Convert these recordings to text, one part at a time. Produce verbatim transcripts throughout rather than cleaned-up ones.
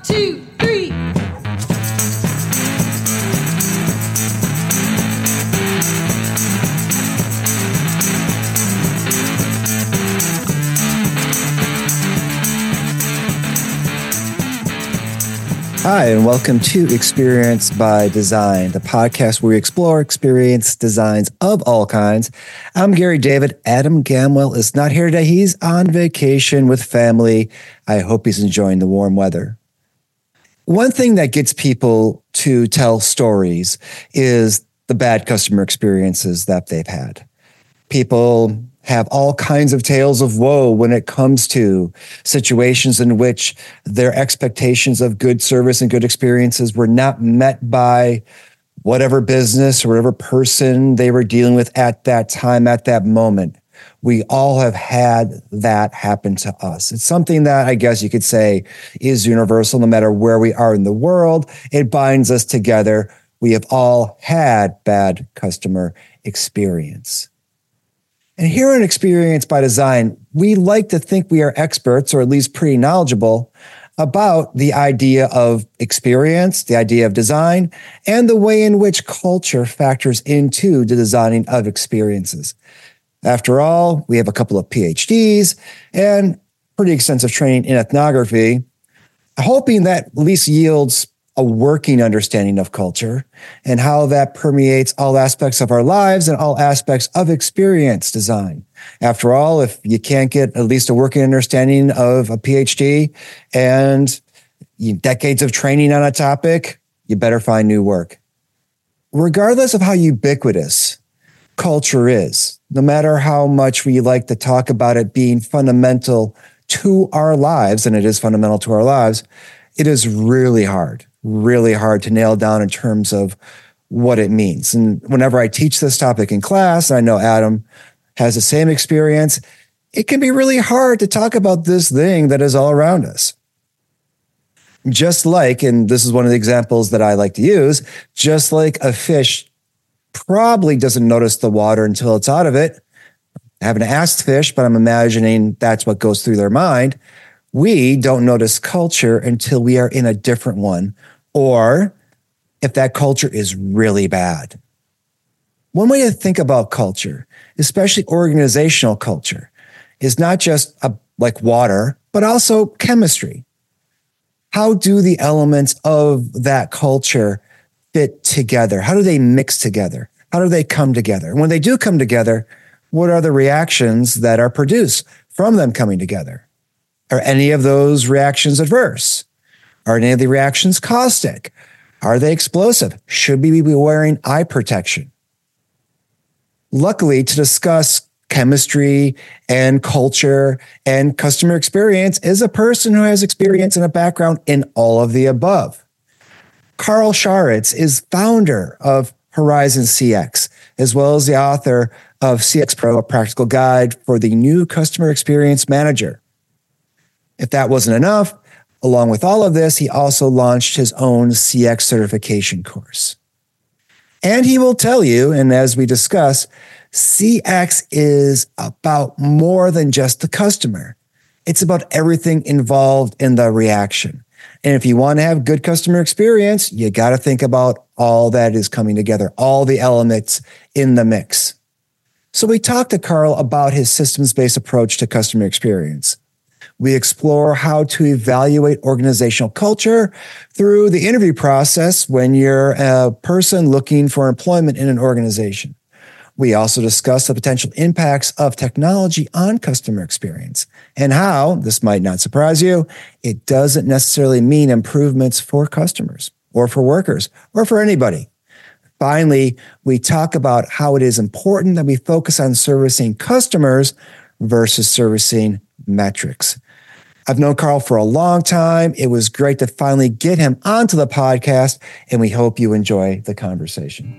two, three. Hi, and welcome to Experience by Design, the podcast where we explore experience designs of all kinds. I'm Gary David. Adam Gamwell is not here today. He's on vacation with family. I hope he's enjoying the warm weather. One thing that gets people to tell stories is the bad customer experiences that they've had. People have all kinds of tales of woe when it comes to situations in which their expectations of good service and good experiences were not met by whatever business or whatever person they were dealing with at that time, at that moment. We all have had that happen to us. It's something that I guess you could say is universal, no matter where we are in the world. It binds us together. We have all had bad customer experience. And here in Experience by Design, we like to think we are experts, or at least pretty knowledgeable, about the idea of experience, the idea of design, and the way in which culture factors into the designing of experiences. After all, we have a couple of P H Ds and pretty extensive training in ethnography, hoping that at least yields a working understanding of culture and how that permeates all aspects of our lives and all aspects of experience design. After all, if you can't get at least a working understanding of a P H D and decades of training on a topic, you better find new work. Regardless of how ubiquitous culture is, no matter how much we like to talk about it being fundamental to our lives, and it is fundamental to our lives, it is really hard. really hard to nail down in terms of what it means. And whenever I teach this topic in class, I know Adam has the same experience, it can be really hard to talk about this thing that is all around us. Just like, and this is one of the examples that I like to use, just like a fish probably doesn't notice the water until it's out of it. I haven't asked fish, but I'm imagining that's what goes through their mind. We don't notice culture until we are in a different one, or if that culture is really bad. One way to think about culture, especially organizational culture, is not just a, like water, but also chemistry. How do the elements of that culture fit together? How do they mix together? How do they come together? And when they do come together, what are the reactions that are produced from them coming together? Are any of those reactions adverse? Are any of the reactions caustic? Are they explosive? Should we be wearing eye protection? Luckily, to discuss chemistry and culture and customer experience is a person who has experience and a background in all of the above. Carl Scharitz is founder of Horizon C X, as well as the author of C X Pro, a practical guide for the new customer experience manager. If that wasn't enough, along with all of this, he also launched his own C X certification course. And he will tell you, and as we discuss, C X is about more than just the customer. It's about everything involved in the reaction. And if you want to have good customer experience, you got to think about all that is coming together, all the elements in the mix. So we talked to Carl about his systems-based approach to customer experience. We explore how to evaluate organizational culture through the interview process when you're a person looking for employment in an organization. We also discuss the potential impacts of technology on customer experience and how, this might not surprise you, it doesn't necessarily mean improvements for customers or for workers or for anybody. Finally, we talk about how it is important that we focus on servicing customers versus servicing metrics. I've known Carl for a long time. It was great to finally get him onto the podcast, and we hope you enjoy the conversation.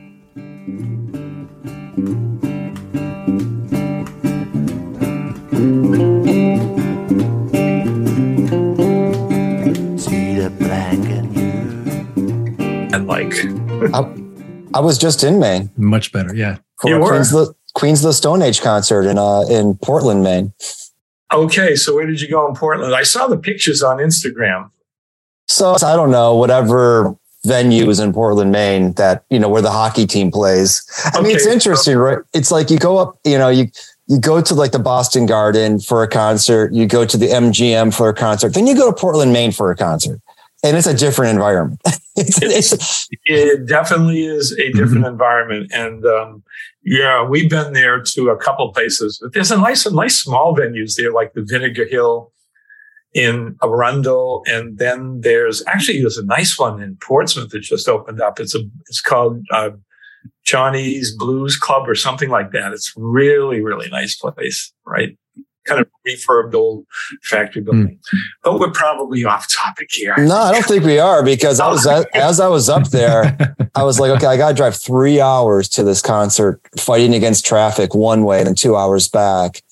See the black and you. And like, I, I was just in Maine. Much better, yeah. For You a were? Queens, of the, Queens of the Stone Age concert in uh, in Portland, Maine. okay, so where did you go in Portland? I saw the pictures on Instagram. So I don't know, whatever venue is in Portland, Maine, that, you know, where the hockey team plays. I okay. mean, it's interesting, right? It's like you go up, you know, you, you go to like the Boston Garden for a concert, you go to the M G M for a concert, then you go to Portland, Maine for a concert. And it's a different environment. it's, it's, it definitely is a different mm-hmm. environment. And um, yeah, we've been there to a couple places. But there's a nice, nice small venues there, like the Vinegar Hill in Arundel. And then there's actually, there's a nice one in Portsmouth that just opened up. It's a, it's called uh, Johnny's Blues Club or something like that. It's really, really nice place, right? Kind of refurbed old factory building. Mm. But we're probably off topic here. No, I don't think we are, because I was as I was up there, I was like, okay, I got to drive three hours to this concert, fighting against traffic one way and then two hours back.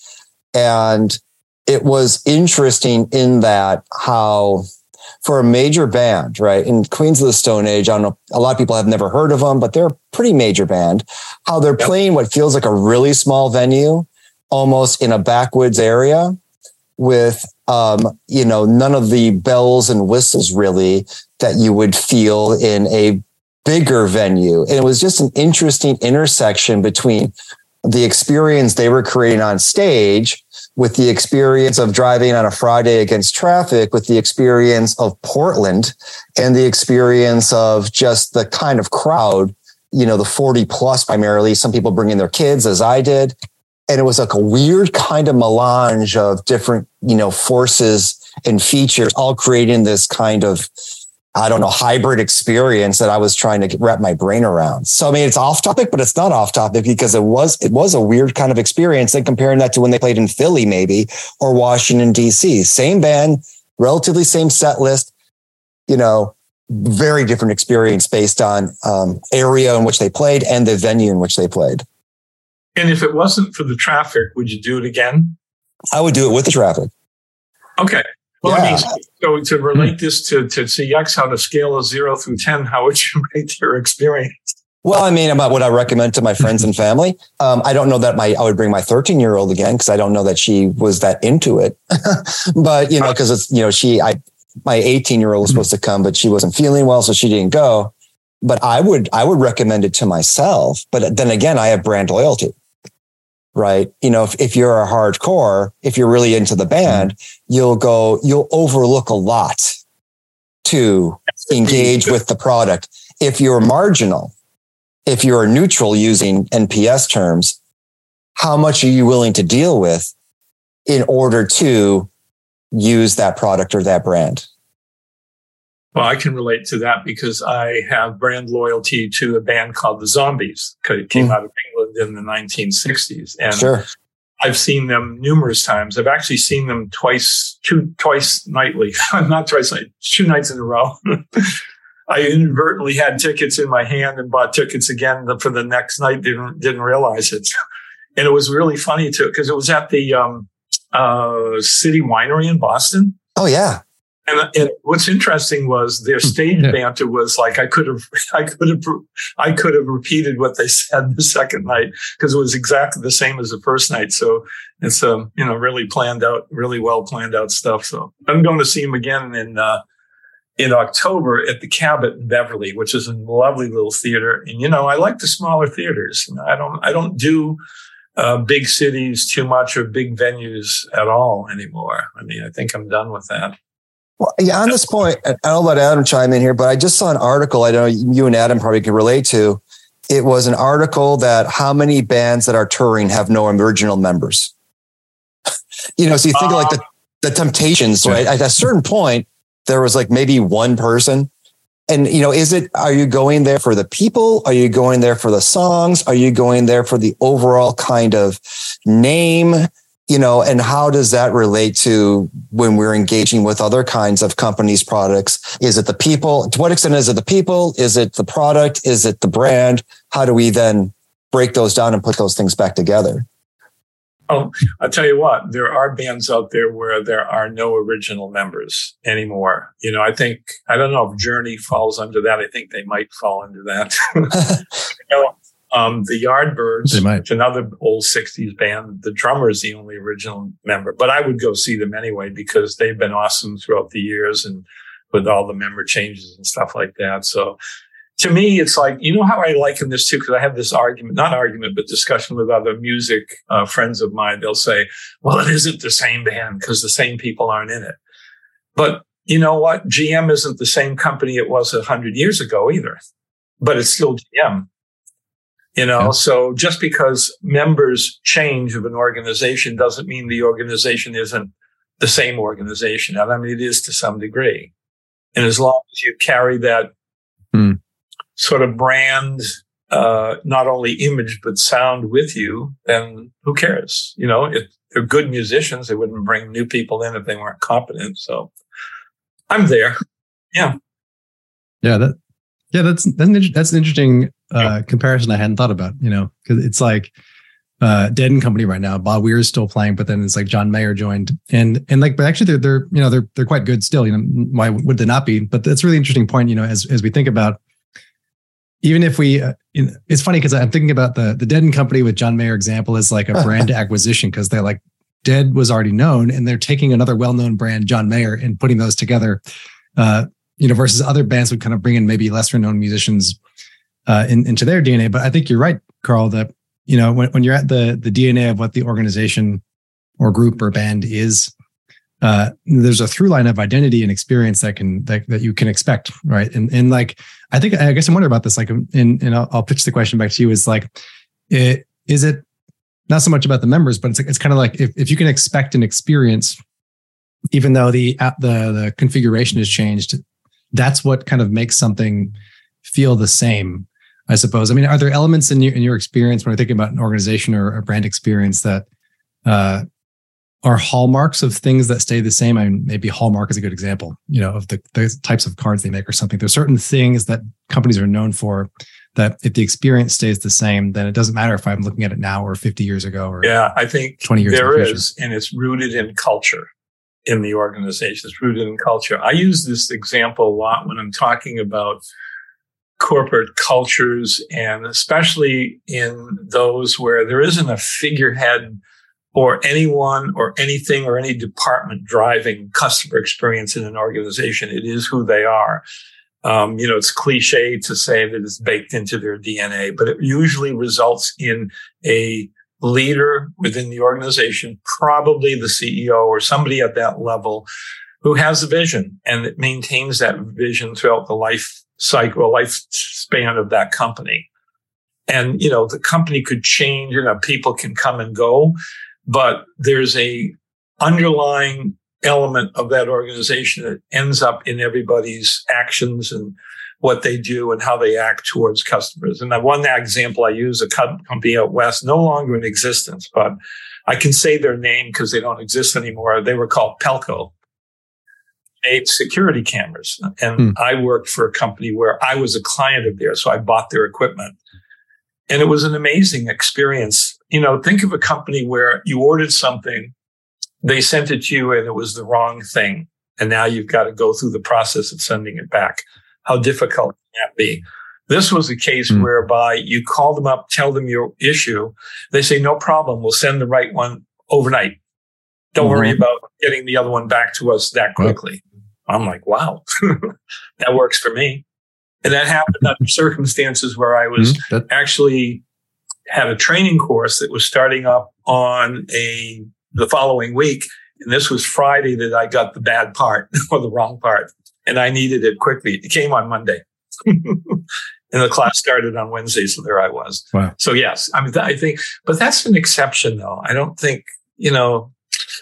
And it was interesting in that how for a major band, right, in Queens of the Stone Age, I don't know, a lot of people have never heard of them, but they're a pretty major band, how they're yep. playing what feels like a really small venue, almost in a backwoods area with, um, you know, none of the bells and whistles really that you would feel in a bigger venue. And it was just an interesting intersection between the experience they were creating on stage with the experience of driving on a Friday against traffic, with the experience of Portland and the experience of just the kind of crowd, you know, the forty plus primarily, some people bringing their kids as I did. And it was like a weird kind of melange of different, you know, forces and features, all creating this kind of, I don't know, hybrid experience that I was trying to get, wrap my brain around. So, I mean, it's off topic, but it's not off topic because it was, it was a weird kind of experience. And comparing that to when they played in Philly, maybe, or Washington, D C, same band, relatively same set list, you know, very different experience based on um, area in which they played and the venue in which they played. And if it wasn't for the traffic, would you do it again? I would do it with the traffic. Okay. Well, yeah. I mean, so to relate this to, to C X, how to scale a zero through ten, how would you rate your experience? Well, I mean, about what I recommend to my friends and family. Um, I don't know that my, I would bring my thirteen year old again, because I don't know that she was that into it. But, you know, because it's, you know, she, I, my eighteen year old was supposed to come, but she wasn't feeling well, so she didn't go. But I would, I would recommend it to myself. But then again, I have brand loyalty. Right. You know, if, if you're a hardcore, if you're really into the band, you'll go, you'll overlook a lot to engage with the product. If you're marginal, if you're neutral using N P S terms, how much are you willing to deal with in order to use that product or that brand? Well, I can relate to that because I have brand loyalty to a band called the Zombies. It came mm. out of England in the nineteen sixties. And sure. I've seen them numerous times. I've actually seen them twice, two, twice nightly, not twice, two nights in a row. I inadvertently had tickets in my hand and bought tickets again for the next night. Didn't, didn't realize it. And it was really funny too, because it was at the um, uh, City Winery in Boston. Oh, yeah. And, and what's interesting was their stage yeah. banter was like I could have, I could have, I could have repeated what they said the second night because it was exactly the same as the first night. So it's um, you know, really planned out, really well planned out stuff. So I'm going to see them again in uh, in October at the Cabot in Beverly, which is a lovely little theater. And you know, I like the smaller theaters. You know, I don't, I don't do uh, big cities too much or big venues at all anymore. I mean, I think I'm done with that. Well, yeah, on this point, I'll let Adam chime in here, but I just saw an article I know you and Adam probably can relate to. It was an article that how many bands that are touring have no original members. You know, so you think uh, of like the, the Temptations, right? At a certain point, there was like maybe one person. And, you know, is it, are you going there for the people? Are you going there for the songs? Are you going there for the overall kind of name? You know, and how does that relate to when we're engaging with other kinds of companies' products? Is it the people? To what extent is it the people? Is it the product? Is it the brand? How do we then break those down and put those things back together? Oh, I'll tell you what, there are bands out there where there are no original members anymore. You know, I think, I don't know if Journey falls under that. I think they might fall under that. you know, Um, the Yardbirds, which another old sixties band, the drummer is the only original member, but I would go see them anyway because they've been awesome throughout the years. And with all the member changes and stuff like that. So to me, it's like, you know how I liken this too, because I have this argument, not argument, but discussion with other music uh, friends of mine. They'll say, well, it isn't the same band because the same people aren't in it. But you know what? G M isn't the same company it was a hundred years ago either, but it's still G M. You know, yeah. So just because members change of an organization doesn't mean the organization isn't the same organization. I mean, it is to some degree. And as long as you carry that hmm. sort of brand, uh, not only image, but sound with you, then who cares? You know, if they're good musicians, they wouldn't bring new people in if they weren't competent. So I'm there. Yeah. Yeah. That, yeah, that's, that's an, that's an interesting uh, comparison I hadn't thought about, you know, because it's like uh, Dead and Company right now. Bob Weir is still playing, but then it's like John Mayer joined, and and like, but actually they're they're you know they're they're quite good still. You know, why would they not be? But that's a really interesting point. You know, as as we think about, even if we, uh, you know, it's funny because I'm thinking about the the Dead and Company with John Mayer example as like a brand acquisition, because they're like Dead was already known, and they're taking another well-known brand, John Mayer, and putting those together. Uh, you know, versus other bands would kind of bring in maybe lesser known musicians uh, in, into their D N A. But I think you're right, Carl, that, you know, when, when you're at the the D N A of what the organization or group or band is, uh, there's a through line of identity and experience that can, that, that you can expect. Right. And, and like, I think, I guess I wonder about this, like, and, and I'll, I'll pitch the question back to you is like, it, is it not so much about the members, but it's, it's kind of like, if, if you can expect an experience, even though the, the, the configuration has changed, that's what kind of makes something feel the same, I suppose. I mean, are there elements in your in your experience when you're thinking about an organization or a brand experience that uh, are hallmarks of things that stay the same? I mean, maybe Hallmark is a good example, you know, of the, the types of cards they make or something. There's certain things that companies are known for that if the experience stays the same, then it doesn't matter if I'm looking at it now or fifty years ago or yeah, I think twenty years there in the is, and it's rooted in culture. In the organization, it's rooted in culture. I use this example a lot when I'm talking about corporate cultures, and especially in those where there isn't a figurehead or anyone or anything or any department driving customer experience in an organization. It is who they are. Um, you know, it's cliche to say that it's baked into their D N A, but it usually results in a leader within the organization, probably the C E O or somebody at that level who has a vision and that maintains that vision throughout the life cycle, lifespan of that company. And, you know, the company could change, you know, people can come and go, but there's a underlying element of that organization that ends up in everybody's actions and what they do and how they act towards customers. And one example I use, a company out west, no longer in existence, but I can say their name because they don't exist anymore. They were called Pelco. Made security cameras. And hmm. I worked for a company where I was a client of theirs, so I bought their equipment. And it was an amazing experience. You know, think of a company where you ordered something, they sent it to you and it was the wrong thing. And now you've got to go through the process of sending it back. How difficult can that be? This was a case mm. whereby you call them up, tell them your issue. They say, no problem. We'll send the right one overnight. Don't mm-hmm. worry about getting the other one back to us that quickly. Wow. I'm like, wow, that works for me. And that happened under circumstances where I was mm, actually had a training course that was starting up on a the following week. And this was Friday that I got the bad part or the wrong part. And I needed it quickly. It came on Monday. And the class started on Wednesday. So there I was. Wow. So yes, I mean, I think, but that's an exception though. I don't think, you know,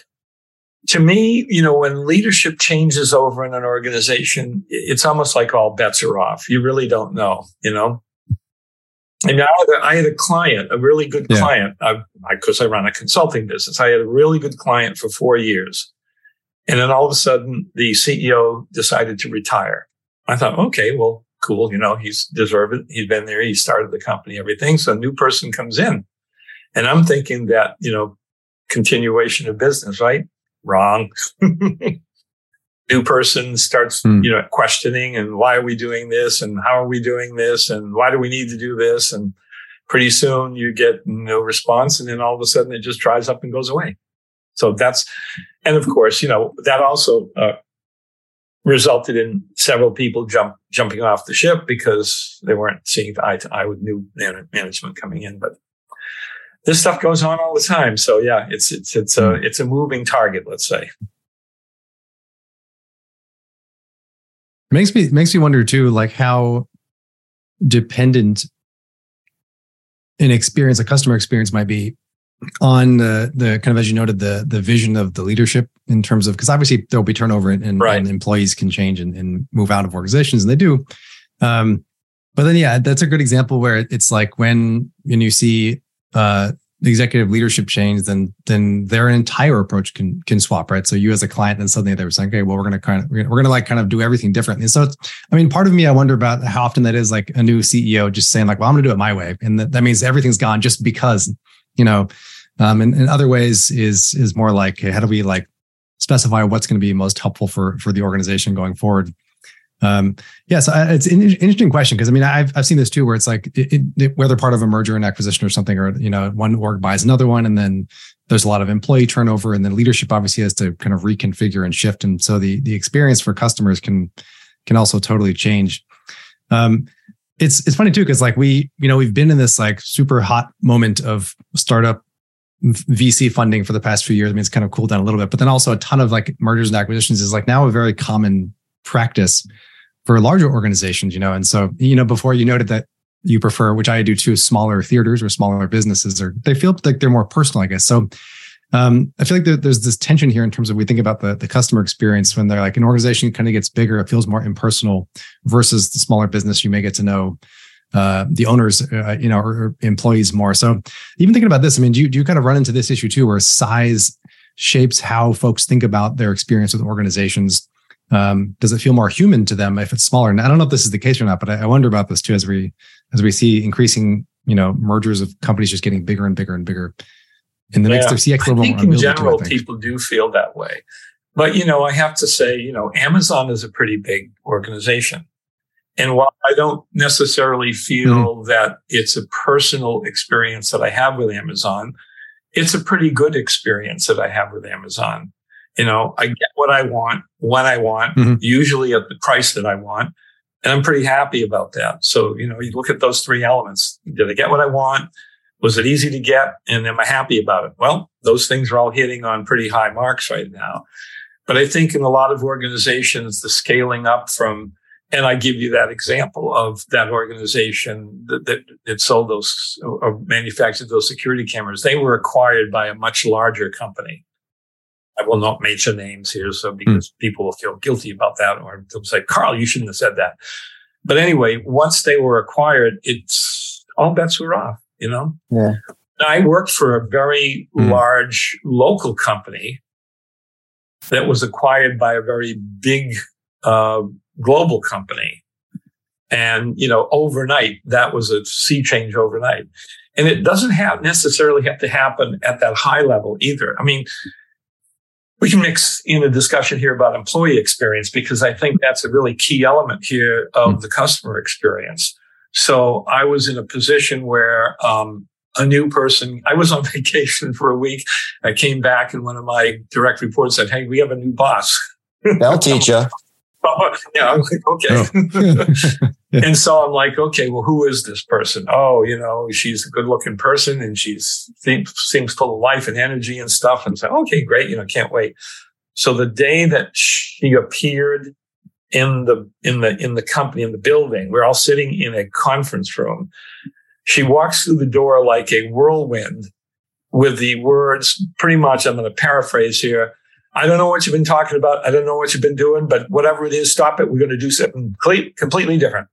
to me, you know, when leadership changes over in an organization, it's almost like all bets are off. You really don't know, you know? And I had a, I had a client, a really good yeah. client, because I, I run a consulting business. I had a really good client for four years. And then all of a sudden, the C E O decided to retire. I thought, okay, well, cool. You know, he's deserved it. He's been there. He started the company, everything. So a new person comes in. And I'm thinking that, you know, continuation of business, right? Wrong. New person starts, hmm. you know, questioning and why are we doing this? And how are we doing this? And why do we need to do this? And pretty soon you get no response. And then all of a sudden it just dries up and goes away. So that's, and of course, you know, that also uh, resulted in several people jump jumping off the ship because they weren't seeing eye to eye with new man- management coming in. But this stuff goes on all the time. So yeah, it's it's it's a it's a moving target, let's say. It makes me makes me wonder too, like how dependent an experience, a customer experience, might be on the the kind of, as you noted, the the vision of the leadership in terms of, because obviously there'll be turnover and, and, right. and employees can change and, and move out of organizations, and they do. Um, but then yeah, that's a good example where it's like when when you see uh, the executive leadership change, then then their entire approach can can swap, right? So you as a client, then suddenly they were saying, okay, well, we're gonna kind of we're gonna like kind of do everything differently. And so it's, I mean, part of me, I wonder about how often that is like a new C E O just saying like, well, I'm gonna do it my way, and that, that means everything's gone just because, you know. Um, and in other ways is is more like, hey, how do we like specify what's going to be most helpful for for the organization going forward? Um, yeah, so it's an interesting question because I mean I've I've seen this too, where it's like it, it, whether part of a merger and acquisition or something, or you know one org buys another one, and then there's a lot of employee turnover, and then leadership obviously has to kind of reconfigure and shift, and so the the experience for customers can can also totally change. Um, it's it's funny too because like we you know we've been in this like super hot moment of startup V C funding for the past few years. I mean, it's kind of cooled down a little bit, but then also a ton of like mergers and acquisitions is like now a very common practice for larger organizations, you know? And so, you know, before you noted that you prefer, which I do too, smaller theaters or smaller businesses, or they feel like they're more personal, I guess. So um, I feel like there, there's this tension here in terms of, we think about the, the customer experience when they're like an organization kind of gets bigger, it feels more impersonal versus the smaller business. You may get to know uh, the owners, uh, you know, or, or employees more. So even thinking about this, I mean, do you, do you kind of run into this issue too, where size shapes how folks think about their experience with organizations? Um, does it feel more human to them if it's smaller? And I don't know if this is the case or not, but I, I wonder about this too, as we, as we see increasing, you know, mergers of companies just getting bigger and bigger and bigger in the yeah. next of C X. I think in general, too, I think. people do feel that way. But, you know, I have to say, you know, Amazon is a pretty big organization. And while I don't necessarily feel mm-hmm. that it's a personal experience that I have with Amazon, it's a pretty good experience that I have with Amazon. You know, I get what I want, when I want, mm-hmm. usually at the price that I want. And I'm pretty happy about that. So, you know, you look at those three elements. Did I get what I want? Was it easy to get? And am I happy about it? Well, those things are all hitting on pretty high marks right now. But I think in a lot of organizations, the scaling up from, and I give you that example of that organization that, that, that sold those or manufactured those security cameras. They were acquired by a much larger company. I will not mention names here, so because mm. people will feel guilty about that, or they'll say, Carl, you shouldn't have said that. But anyway, once they were acquired, it's all bets were off, you know? Yeah. I worked for a very mm. large local company that was acquired by a very big uh, global company. And, you know, overnight, that was a sea change overnight. And it doesn't have necessarily have to happen at that high level either. I mean, we can mix in a discussion here about employee experience, because I think that's a really key element here of the customer experience. So I was in a position where um, a new person, I was on vacation for a week. I came back and one of my direct reports said, hey, we have a new boss. They'll teach you. Oh, yeah, I'm like, okay. Oh. And so I'm like, okay, well, who is this person? Oh, you know, she's a good looking person and she's seems, seems full of life and energy and stuff. And so, okay, great. You know, can't wait. So the day that she appeared in the, in the, in the company, in the building, we're all sitting in a conference room. She walks through the door like a whirlwind with the words, pretty much, I'm going to paraphrase here, I don't know what you've been talking about. I don't know what you've been doing, but whatever it is, stop it. We're going to do something completely different.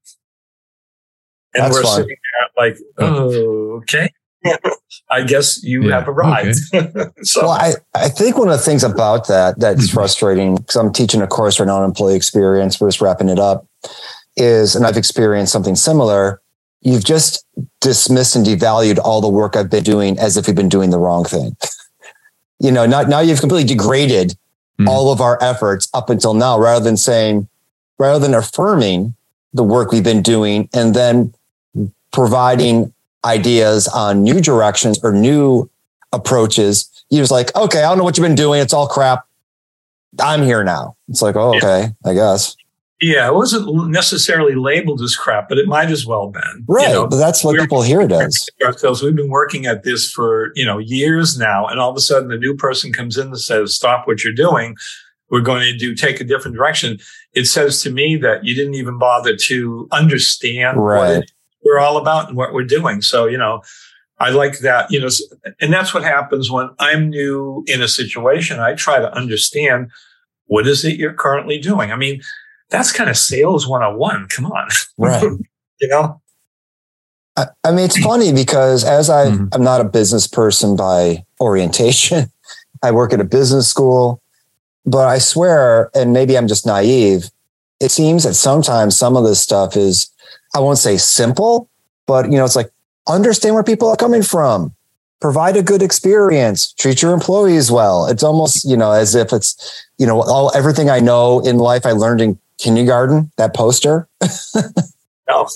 And That's we're fun. Sitting there like, oh, okay. I guess you yeah, have arrived. Okay. So, well, I, I think one of the things about that that's frustrating, because I'm teaching a course right now on employee experience, we're just wrapping it up, is, and I've experienced something similar, you've just dismissed and devalued all the work I've been doing as if we've been doing the wrong thing. You know, not, now you've completely degraded mm. all of our efforts up until now, rather than saying, rather than affirming the work we've been doing and then providing ideas on new directions or new approaches. You're just like, okay, I don't know what you've been doing. It's all crap. I'm here now. It's like, oh, okay, yeah. I guess. Yeah, it wasn't necessarily labeled as crap, but it might as well have been. Right, you know, but that's what people hear it as. Ourselves, we've been working at this for, you know, years now, and all of a sudden the new person comes in and says, stop what you're doing. We're going to do take a different direction. It says to me that you didn't even bother to understand right. what it, we're all about and what we're doing. So, you know, I like that, you know, and that's what happens when I'm new in a situation. I try to understand what is it you're currently doing. I mean, that's kind of sales one oh one. Come on. Right. You know? I, I mean, it's funny because as I, mm-hmm. I'm not a business person by orientation. I work at a business school, but I swear, and maybe I'm just naive, it seems that sometimes some of this stuff is, I won't say simple, but you know, it's like, understand where people are coming from, provide a good experience, treat your employees well. It's almost, you know, as if it's, you know, all, everything I know in life I learned in kindergarten, that poster. No.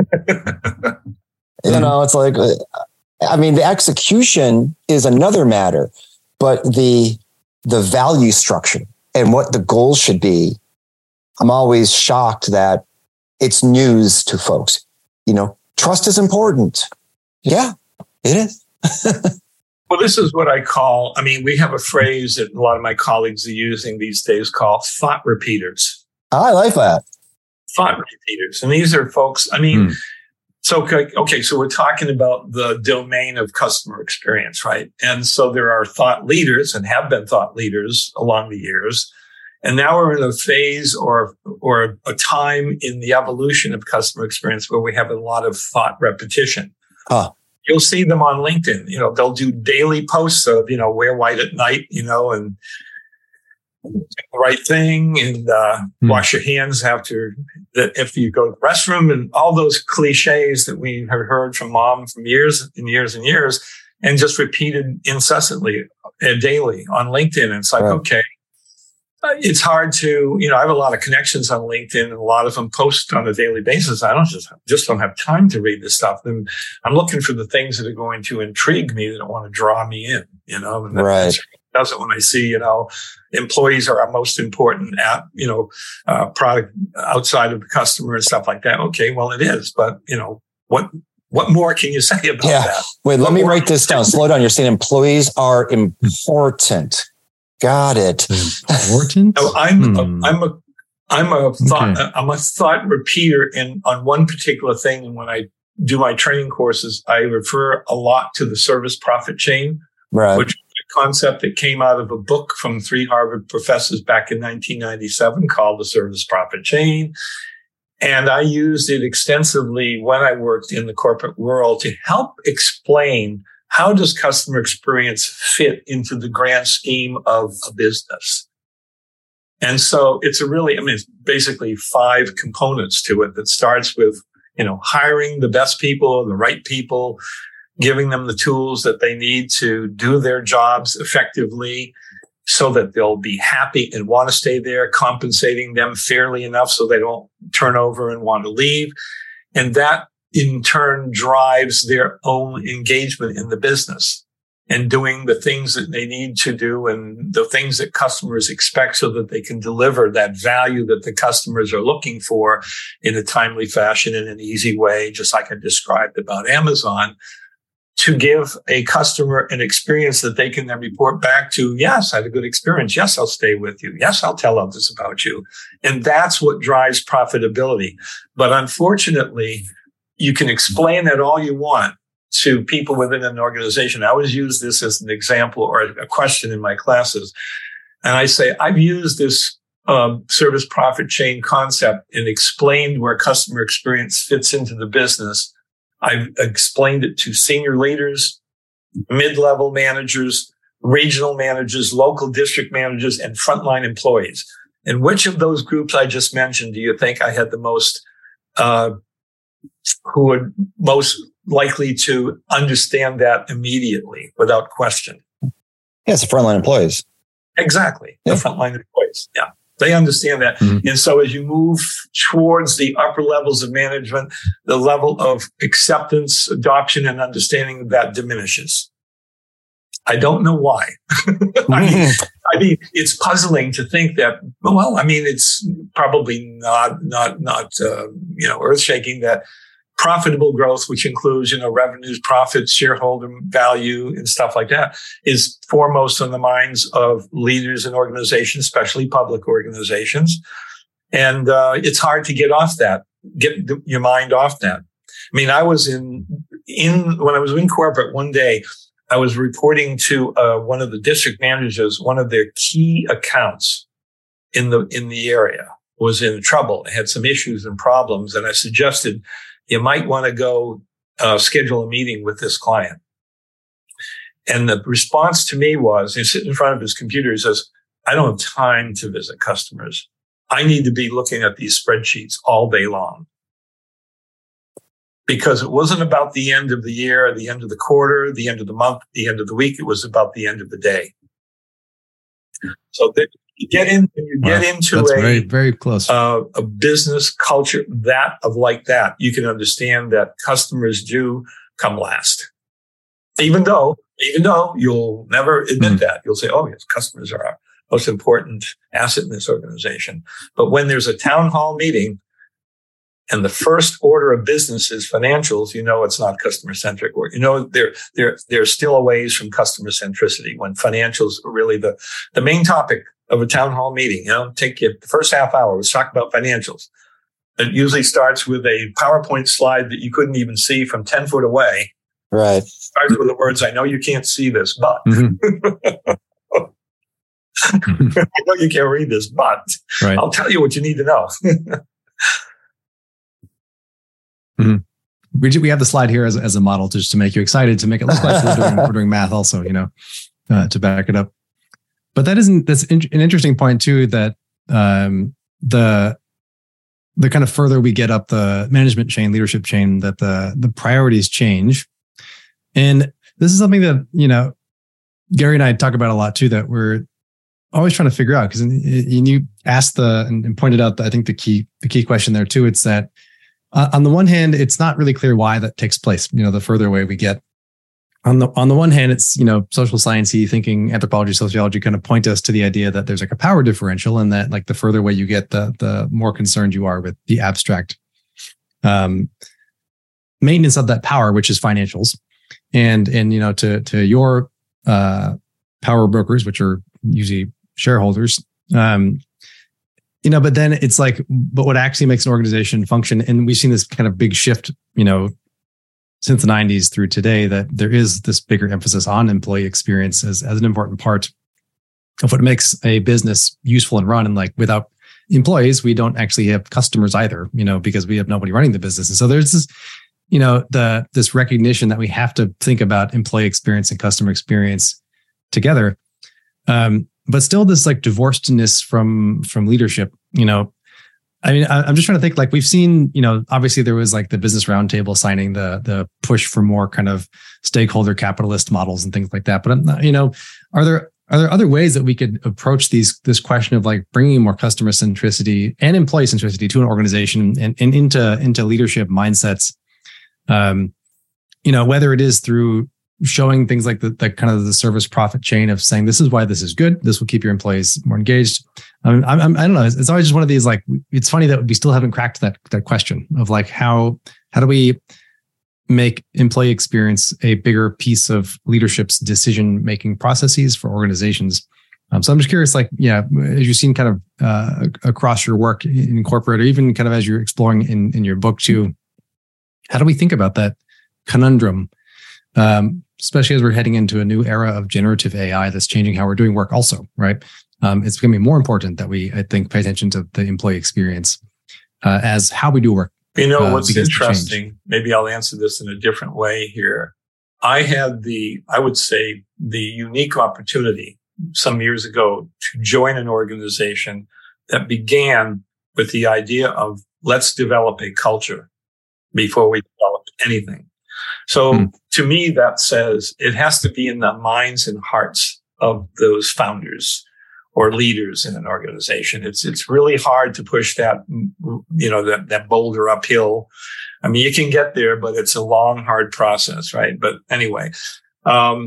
You know, it's like, I mean, the execution is another matter, but the, the value structure and what the goals should be, I'm always shocked that it's news to folks. You know, trust is important. Yeah, it is. Well, this is what I call, I mean, we have a phrase that a lot of my colleagues are using these days called thought repeaters. I like that. Thought repeaters. And these are folks, I mean, hmm. so, okay, so we're talking about the domain of customer experience, right? And so there are thought leaders and have been thought leaders along the years. And now we're in a phase or, or a time in the evolution of customer experience where we have a lot of thought repetition. Huh. You'll see them on LinkedIn. You know, they'll do daily posts of, you know, wear white at night, you know, and do the right thing and uh, hmm. wash your hands after the, if you go to the restroom, and all those cliches that we have heard from mom from years and years and years, and just repeated incessantly and daily on LinkedIn. And it's like, right. okay. It's hard to, you know, I have a lot of connections on LinkedIn and a lot of them post on a daily basis. I don't just, just don't have time to read this stuff. And I'm looking for the things that are going to intrigue me, that want to draw me in, you know, and that, right. does it when I see, you know, employees are our most important app, you know, uh, product outside of the customer and stuff like that. Okay. Well, it is, but you know, what, what more can you say about yeah. that? Wait, what let me more? write this down. Slow down. You're saying employees are important. Got it. Important. No, I'm hmm. a, I'm a I'm a thought Okay. I'm a thought repeater in on one particular thing. And when I do my training courses, I refer a lot to the service profit chain, right. which is a concept that came out of a book from three Harvard professors back in nineteen ninety-seven called the service profit chain. And I used it extensively when I worked in the corporate world to help explain how does customer experience fit into the grand scheme of a business? And so it's a really, I mean, it's basically five components to it that starts with, you know, hiring the best people, the right people, giving them the tools that they need to do their jobs effectively so that they'll be happy and want to stay there, compensating them fairly enough so they don't turn over and want to leave. And that in turn drives their own engagement in the business and doing the things that they need to do and the things that customers expect so that they can deliver that value that the customers are looking for in a timely fashion, in an easy way, just like I described about Amazon, to give a customer an experience that they can then report back to, yes, I had a good experience. Yes, I'll stay with you. Yes, I'll tell others about you. And that's what drives profitability. But unfortunately, you can explain that all you want to people within an organization. I always use this as an example or a question in my classes. And I say, I've used this um, service profit chain concept and explained where customer experience fits into the business. I've explained it to senior leaders, mid-level managers, regional managers, local district managers, and frontline employees. And which of those groups I just mentioned do you think I had the most uh who would most likely to understand that immediately without question? Yeah, it's the frontline employees. Exactly. Yeah. The frontline employees. Yeah. They understand that. Mm-hmm. And so as you move towards the upper levels of management, the level of acceptance, adoption, and understanding of that diminishes. I don't know why. I mean, I mean, it's puzzling to think that, well, I mean, it's probably not, not, not, uh, you know, earth shaking that profitable growth, which includes, you know, revenues, profits, shareholder value and stuff like that, is foremost on the minds of leaders in organizations, especially public organizations. And, uh, it's hard to get off that, get the, your mind off that. I mean, I was in, in, when I was in corporate one day, I was reporting to uh, one of the district managers, one of their key accounts in the in the area was in trouble. It had some issues and problems, and I suggested you might want to go uh, schedule a meeting with this client. And the response to me was, he sits in front of his computer, he says, "I don't have time to visit customers. I need to be looking at these spreadsheets all day long." Because it wasn't about the end of the year, the end of the quarter, the end of the month, the end of the week. It was about the end of the day. So that you get in, you get wow, into that's a very, very close uh, a business culture that of like that. You can understand that customers do come last, even though even though you'll never admit mm. that. You'll say, "Oh, yes, customers are our most important asset in this organization." But when there's a town hall meeting, and the first order of business is financials, you know it's not customer-centric work. You know there there there's still a ways from customer centricity when financials are really the the main topic of a town hall meeting. You know, take you the first half hour, let's talk about financials. It usually starts with a PowerPoint slide that you couldn't even see from ten foot away. Right. Starts with the words, "I know you can't see this, but." Mm-hmm. I know you can't read this, but right. I'll tell you what you need to know. Mm-hmm. We do, we have the slide here as, as a model just to make you excited, to make it look like we're doing, we're doing math also, you know, uh, to back it up. But that isn't, that's in, an interesting point too, that um, the the kind of further we get up the management chain, leadership chain, that the the priorities change. And this is something that, you know, Gary and I talk about a lot too, that we're always trying to figure out, because you asked the, and pointed out, the, I think the key, the key question there too, it's that Uh, on the one hand, it's not really clear why that takes place. You know, the further away we get, on the on the one hand, it's, you know, social sciencey thinking, anthropology, sociology kind of point us to the idea that there's like a power differential, and that like the further away you get, the the more concerned you are with the abstract um, maintenance of that power, which is financials, and and you know, to to your uh, power brokers, which are usually shareholders. Um, You know, but then it's like, but what actually makes an organization function, and we've seen this kind of big shift, you know, since the nineties through today, that there is this bigger emphasis on employee experience as, as an important part of what makes a business useful and run. And like, without employees, we don't actually have customers either, you know, because we have nobody running the business. And so there's this, you know, the this recognition that we have to think about employee experience and customer experience together. Um, But still, this like divorcedness from from leadership. You know, I mean, I, I'm just trying to think. Like, we've seen, you know, obviously there was like the Business Roundtable signing the the push for more kind of stakeholder capitalist models and things like that. But I'm not, you know, are there are there other ways that we could approach these this question of like bringing more customer centricity and employee centricity to an organization and, and into into leadership mindsets? Um, you know, whether it is through showing things like the, the kind of the service profit chain of saying, this is why this is good. This will keep your employees more engaged. I mean, I'm, I'm, I don't know. It's, it's always just one of these, like, it's funny that we still haven't cracked that, that question of like, how, how do we make employee experience a bigger piece of leadership's decision-making processes for organizations? Um, so I'm just curious, like, yeah, as you've seen kind of uh, across your work in corporate, or even kind of as you're exploring in, in your book too, how do we think about that conundrum? Um, especially as we're heading into a new era of generative A I that's changing how we're doing work also, right? Um, it's going to be more important that we, I think, pay attention to the employee experience uh, as how we do work. You know, uh, what's interesting, maybe I'll answer this in a different way here. I had the, I would say, the unique opportunity some years ago to join an organization that began with the idea of, let's develop a culture before we develop anything. So hmm. to me, that says it has to be in the minds and hearts of those founders or leaders in an organization. It's it's really hard to push that, you know, that, that boulder uphill. I mean, you can get there, but it's a long, hard process, right? But anyway, um,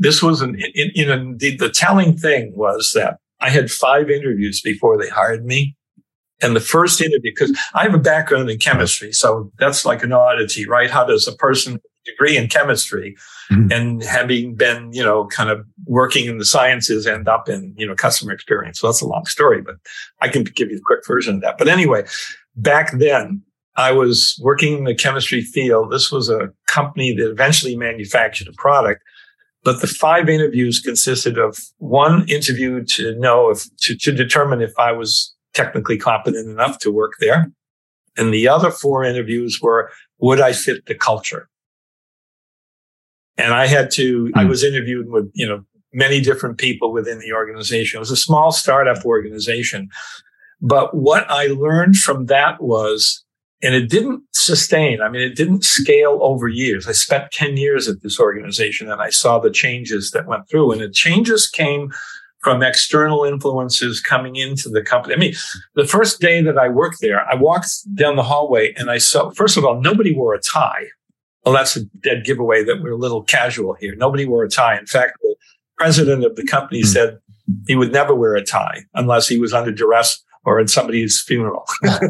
this was an, in, in a, the, the telling thing was that I had five interviews before they hired me. And the first interview, because I have a background in chemistry, so that's like an oddity, right? How does a person with a degree in chemistry mm-hmm. and having been, you know, kind of working in the sciences end up in, you know, customer experience? So that's a long story, but I can give you a quick version of that. But anyway, back then I was working in the chemistry field. This was a company that eventually manufactured a product. But the five interviews consisted of one interview to know if, to, to determine if I was technically competent enough to work there. And the other four interviews were, would I fit the culture? And I had to, mm-hmm. I was interviewed with, you know, many different people within the organization. It was a small startup organization. But what I learned from that was, and it didn't sustain. I mean, it didn't scale over years. I spent ten years at this organization and I saw the changes that went through, and the changes came from external influences coming into the company. I mean, the first day that I worked there, I walked down the hallway and I saw, first of all, nobody wore a tie. Well, that's a dead giveaway that we're a little casual here. Nobody wore a tie. In fact, the president of the company said he would never wear a tie unless he was under duress or at somebody's funeral.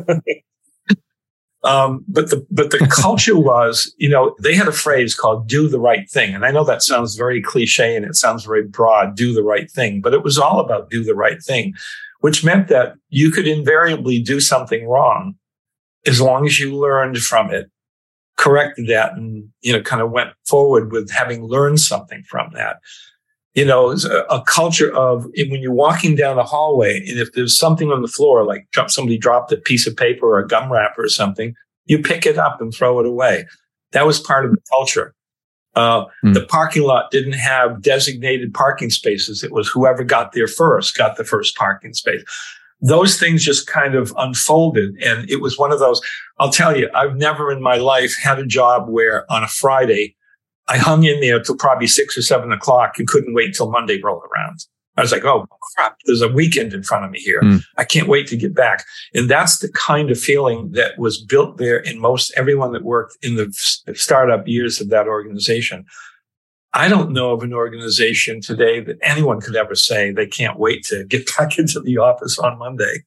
Um, but the, but the culture was, you know, they had a phrase called do the right thing. And I know that sounds very cliche and it sounds very broad, do the right thing, but it was all about do the right thing, which meant that you could invariably do something wrong as long as you learned from it, corrected that, and, you know, kind of went forward with having learned something from that. You know, it's a, a culture of when you're walking down the hallway and if there's something on the floor, like somebody dropped a piece of paper or a gum wrapper or something, you pick it up and throw it away. That was part of the culture. Uh, mm. The parking lot didn't have designated parking spaces. It was whoever got there first got the first parking space. Those things just kind of unfolded. And it was one of those, I'll tell you, I've never in my life had a job where on a Friday, I hung in there till probably six or seven o'clock and couldn't wait till Monday rolled around. I was like, oh, crap, there's a weekend in front of me here. Mm. I can't wait to get back. And that's the kind of feeling that was built there in most everyone that worked in the startup years of that organization. I don't know of an organization today that anyone could ever say they can't wait to get back into the office on Monday.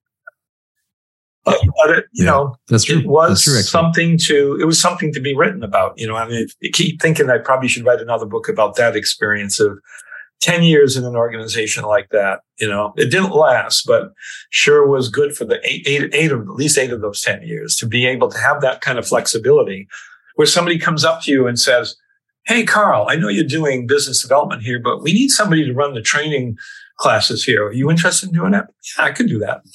But, but it, you yeah, know, that's true. It was true, something to, it was something to be written about. You know, I mean, I keep thinking I probably should write another book about that experience of ten years in an organization like that. You know, it didn't last, but sure was good for the eight, eight, eight of, at least eight of those ten years to be able to have that kind of flexibility where somebody comes up to you and says, hey, Carl, I know you're doing business development here, but we need somebody to run the training classes here. Are you interested in doing that? Yeah, I could do that.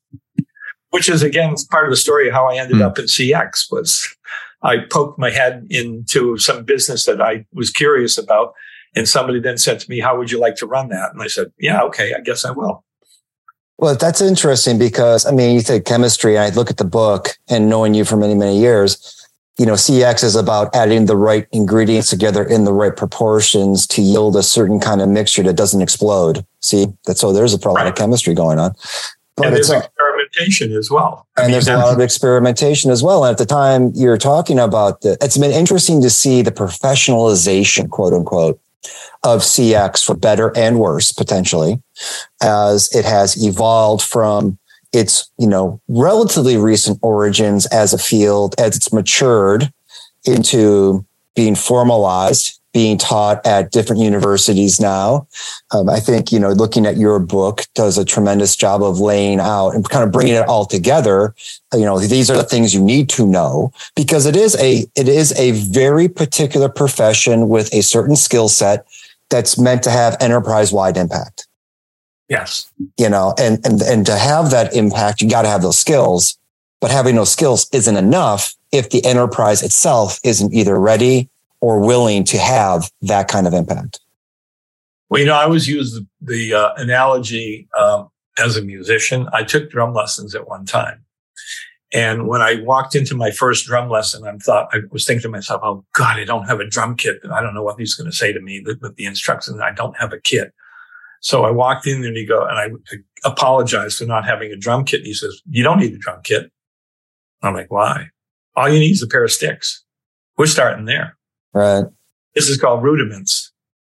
Which is, again, part of the story of how I ended mm. up in C X was I poked my head into some business that I was curious about. And somebody then said to me, how would you like to run that? And I said, yeah, okay, I guess I will. Well, that's interesting because, I mean, you think chemistry, and I look at the book and knowing you for many, many years, you know, C X is about adding the right ingredients together in the right proportions to yield a certain kind of mixture that doesn't explode. See, that's so there's a lot right. of chemistry going on. But and there's it's experimentation as well. And I mean, there's a lot of experimentation as well. And at the time you're talking about the, it's been interesting to see the professionalization, quote unquote, of C X for better and worse, potentially, as it has evolved from its, you know, relatively recent origins as a field, as it's matured into being formalized, being taught at different universities now. Um, I think, you know, looking at your book does a tremendous job of laying out and kind of bringing it all together. You know, these are the things you need to know because it is a, it is a very particular profession with a certain skill set that's meant to have enterprise-wide impact. Yes. You know, and, and, and to have that impact, you got to have those skills, but having those skills isn't enough if the enterprise itself isn't either ready or willing to have that kind of impact. Well, you know, I always use the, the uh, analogy um, as a musician. I took drum lessons at one time. And when I walked into my first drum lesson, I thought, I was thinking to myself, oh God, I don't have a drum kit. And I don't know what he's going to say to me with the instructions. I don't have a kit. So I walked in and he go, and I apologized for not having a drum kit. And he says, you don't need a drum kit. I'm like, why? All you need is a pair of sticks. We're starting there. Right. This is called rudiments.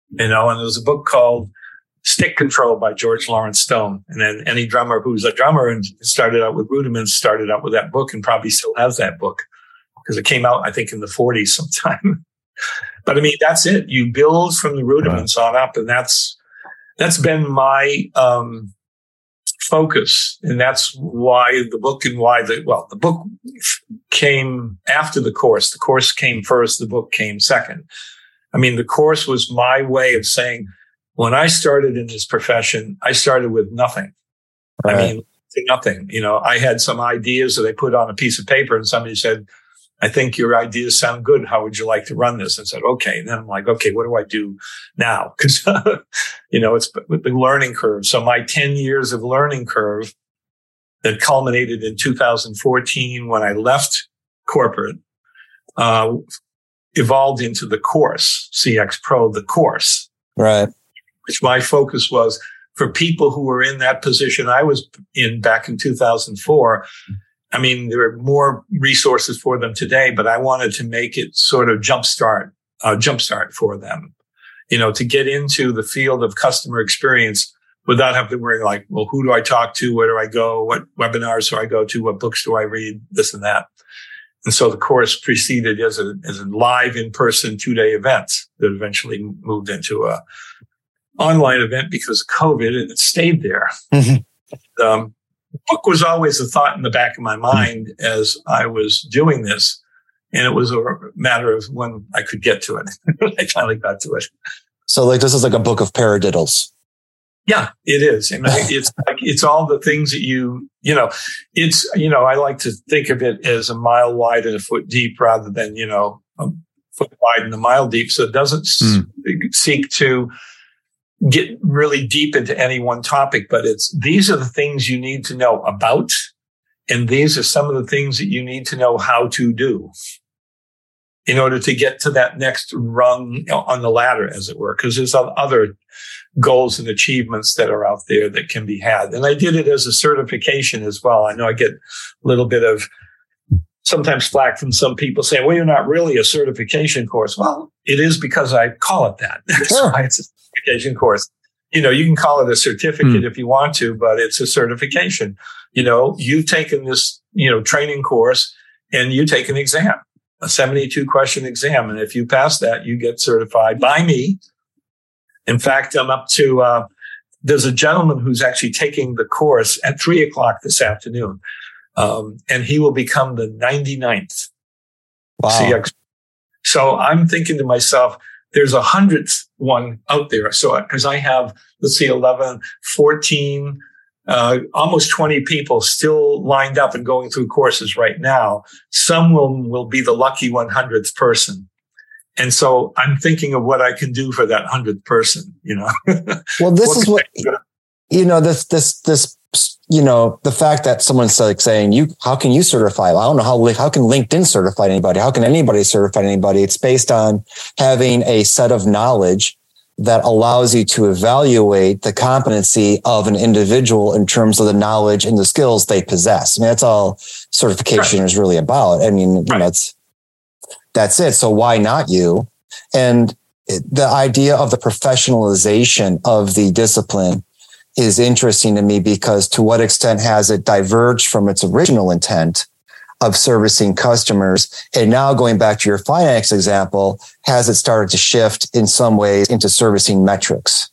you know, and there was a book called Stick Control by George Lawrence Stone. And then any drummer who's a drummer and started out with rudiments started out with that book and probably still has that book because it came out, I think, in the forties sometime. But I mean, that's it. You build from the rudiments wow. on up. And that's, that's been my, um, focus. And that's why the book and why the, well, the book came after the course. The course came first. The book came second. I mean, the course was my way of saying, when I started in this profession, I started with nothing. Right. I mean, nothing. You know, I had some ideas that I put on a piece of paper and somebody said, I think your ideas sound good. How would you like to run this? And said, okay. And then I'm like, okay, what do I do now? Because, you know, it's the learning curve. So my ten years of learning curve that culminated in two thousand fourteen when I left corporate, uh, evolved into the course, C X Pro, the course. Right. Which my focus was for people who were in that position I was in back in two thousand four. I mean, there are more resources for them today, but I wanted to make it sort of jumpstart, uh, jumpstart for them, you know, to get into the field of customer experience without having to worry like, well, who do I talk to? Where do I go? What webinars do I go to? What books do I read? This and that. And so the course proceeded as a, as a live in-person two-day event that eventually moved into a online event because of COVID, and it stayed there. Mm-hmm. Um, the book was always a thought in the back of my mind as I was doing this, and it was a matter of when I could get to it. I finally got to it. So, like, this is like a book of paradiddles. Yeah, it is. I mean, it's like it's all the things that you, you know, it's, you know, I like to think of it as a mile wide and a foot deep rather than, you know, a foot wide and a mile deep. So it doesn't mm. s- seek to get really deep into any one topic, but it's, these are the things you need to know about. And these are some of the things that you need to know how to do in order to get to that next rung on the ladder, as it were, because there's other goals and achievements that are out there that can be had. And I did it as a certification as well. I know I get a little bit of sometimes flack from some people saying, well, you're not really a certification course. Well, it is because I call it that. That's sure. why it's a certification course. You know, you can call it a certificate mm. if you want to, but it's a certification. You know, you've taken this, you know, training course and you take an exam, a seventy-two question exam. And if you pass that, you get certified by me. In fact, I'm up to, uh, there's a gentleman who's actually taking the course at three o'clock this afternoon. Um, and he will become the ninety-ninth wow. C X. So I'm thinking to myself, there's a hundredth one out there. So, cause I have, let's see, eleven, fourteen, uh, almost twenty people still lined up and going through courses right now. Some will, will be the lucky one hundredth person. And so I'm thinking of what I can do for that hundredth person, you know. Well, this what is what, you know, this, this, this, you know, the fact that someone's like saying, you, how can you certify? Well, I don't know how, how can LinkedIn certify anybody? How can anybody certify anybody? It's based on having a set of knowledge that allows you to evaluate the competency of an individual in terms of the knowledge and the skills they possess. I mean, that's all certification right. is really about. I mean, right. you know, it's, that's it. So why not you? And the idea of the professionalization of the discipline is interesting to me because to what extent has it diverged from its original intent of servicing customers? And now going back to your finance example, has it started to shift in some ways into servicing metrics?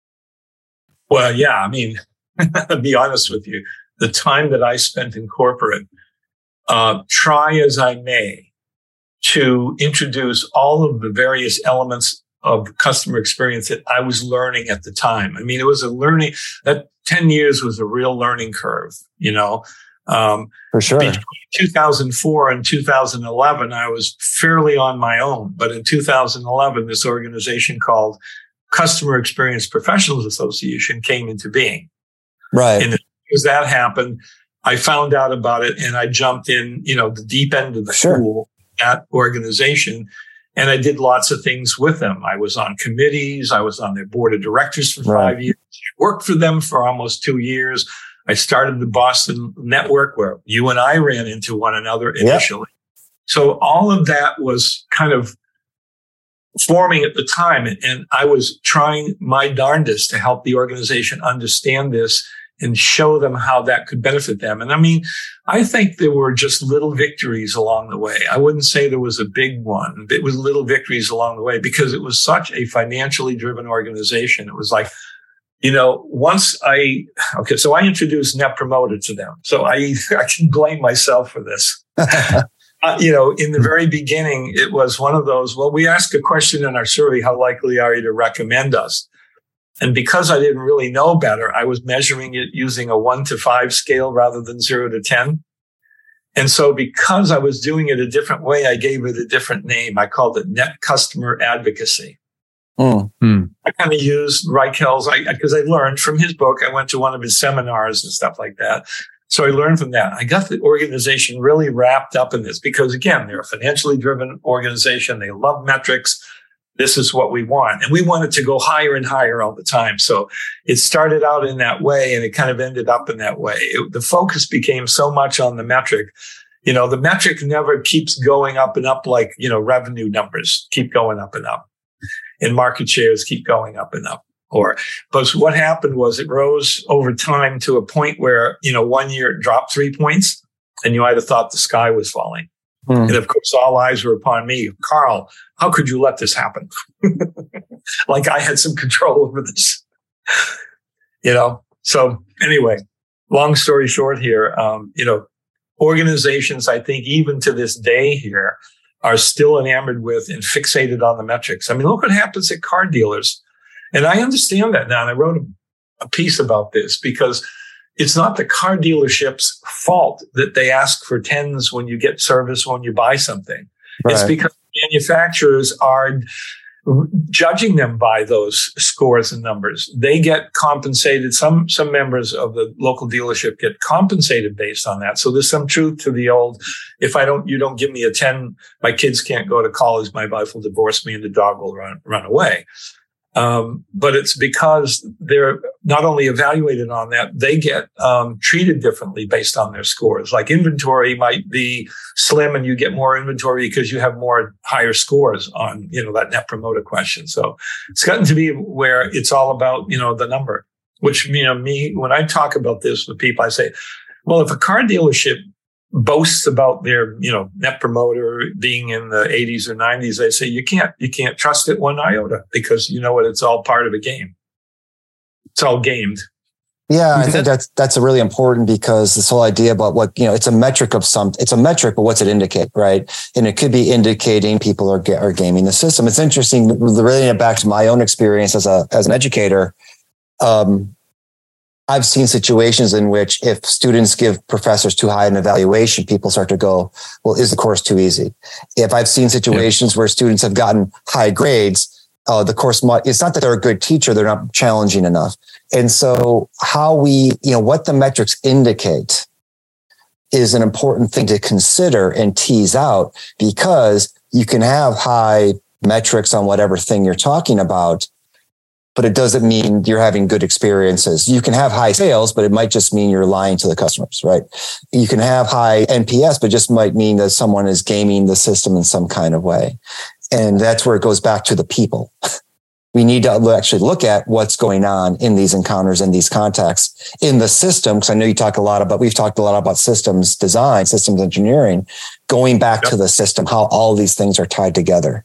Well, yeah. I mean, to be honest with you, the time that I spent in corporate, uh, try as I may, to introduce all of the various elements of customer experience that I was learning at the time. I mean, it was a learning, that ten years was a real learning curve, you know. Um, For sure. Between two thousand four and two thousand eleven, I was fairly on my own. But in two thousand eleven, this organization called Customer Experience Professionals Association came into being. Right. And as that happened, I found out about it and I jumped in, you know, the deep end of the sure. pool. That organization. And I did lots of things with them. I was on committees. I was on their board of directors for right. five years. I worked for them for almost two years. I started the Boston Network where you and I ran into one another initially. Yep. So all of that was kind of forming at the time. And I was trying my darndest to help the organization understand this and show them how that could benefit them. And I mean, I think there were just little victories along the way. I wouldn't say there was a big one. It was little victories along the way because it was such a financially driven organization. It was like, you know, once I, okay, so I introduced Net Promoter to them. So I, I can blame myself for this. uh, you know, in the very beginning, it was one of those, well, we ask a question in our survey, how likely are you to recommend us? And because I didn't really know better, I was measuring it using a one to five scale rather than zero to ten. And so because I was doing it a different way, I gave it a different name. I called it Net Customer Advocacy. Mm. I kind of used Reichel's, because I, I learned from his book. I went to one of his seminars and stuff like that. So I learned from that. I got the organization really wrapped up in this because, again, they're a financially driven organization. They love metrics. This is what we want. And we wanted to go higher and higher all the time. So it started out in that way and it kind of ended up in that way. It, the focus became so much on the metric. You know, the metric never keeps going up and up like, you know, revenue numbers keep going up and up and market shares keep going up and up. Or, but what happened was it rose over time to a point where, you know, one year it dropped three points and you might have thought the sky was falling. Mm. And of course, all eyes were upon me. Carl, how could you let this happen? Like I had some control over this, you know? So anyway, long story short here, um, you know, organizations, I think even to this day here are still enamored with and fixated on the metrics. I mean, look what happens at car dealers. And I understand that now. And I wrote a, a piece about this because it's not the car dealership's fault that they ask for tens when you get service, when you buy something. Right. It's because manufacturers are judging them by those scores and numbers. They get compensated. Some, some members of the local dealership get compensated based on that. So there's some truth to the old, if I don't, you don't give me a ten, my kids can't go to college, my wife will divorce me and the dog will run, run away. Um, but it's because they're not only evaluated on that, they get um, treated differently based on their scores. Like inventory might be slim and you get more inventory because you have more higher scores on, you know, that Net Promoter question. So it's gotten to be where it's all about, you know, the number, which, you know, me, when I talk about this with people, I say, well, if a car dealership boasts about their, you know, Net Promoter being in the eighties or nineties, they say you can't, you can't trust it one iota because you know what? It's all part of a game. It's all gamed. Yeah, I think that's that's a really important because this whole idea about what, you know, it's a metric of some, it's a metric, but what's it indicate, right? And it could be indicating people are are gaming the system. It's interesting, relating it back to my own experience as a as an educator. Um, I've seen situations in which if students give professors too high an evaluation, people start to go, well, is the course too easy? If I've seen situations yeah. where students have gotten high grades, uh, the course, might, it's not that they're a good teacher, they're not challenging enough. And so how we, you know, what the metrics indicate is an important thing to consider and tease out, because you can have high metrics on whatever thing you're talking about, but it doesn't mean you're having good experiences. You can have high sales, but it might just mean you're lying to the customers, right? You can have high N P S, but it just might mean that someone is gaming the system in some kind of way. And that's where it goes back to the people. We need to actually look at what's going on in these encounters, in these contexts, in the system. Because I know you talk a lot about, we've talked a lot about systems design, systems engineering, going back yep. to the system, how all these things are tied together.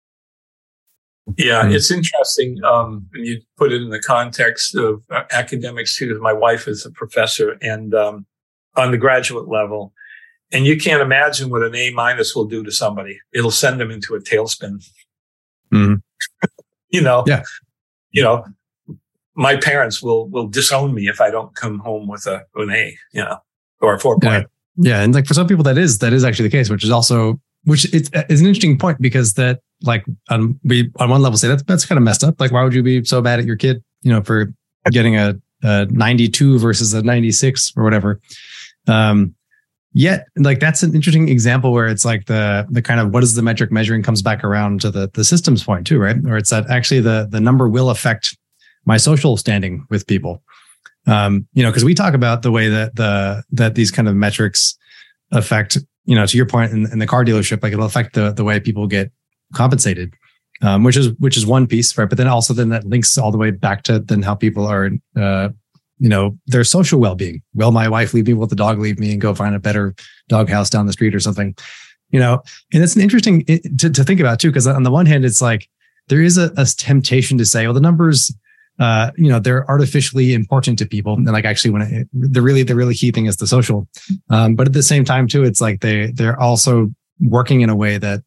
Yeah, mm-hmm. It's interesting um, when you put it in the context of uh, academics too. My wife is a professor and um, on the graduate level, and you can't imagine what an A minus will do to somebody. It'll send them into a tailspin. Mm-hmm. You know, yeah. You know, my parents will will disown me if I don't come home with a an A, you know, or a four point. Yeah. yeah, and like for some people, that is that is actually the case, which is also which it's, it's an interesting point because that like um, we on one level say that's that's kind of messed up. Like, why would you be so mad at your kid, you know, for getting a, a ninety-two versus a ninety-six or whatever? Um, Yet, like that's an interesting example where it's like the the kind of what is the metric measuring comes back around to the the systems point too, right? Or it's that actually the the number will affect my social standing with people, um, you know, because we talk about the way that the that these kind of metrics affect, you know, to your point in, in the car dealership, like it'll affect the the way people get compensated, um, which is which is one piece, right? But then also then that links all the way back to then how people are, uh, you know, their social well-being. Will my wife leave me? Will the dog leave me and go find a better dog house down the street or something? You know, and it's an interesting to, to think about too, because on the one hand, it's like there is a, a temptation to say, well, the numbers, uh, you know, they're artificially important to people, and like actually, when it, the really the really key thing is the social. Um, but at the same time, too, it's like they they're also working in a way that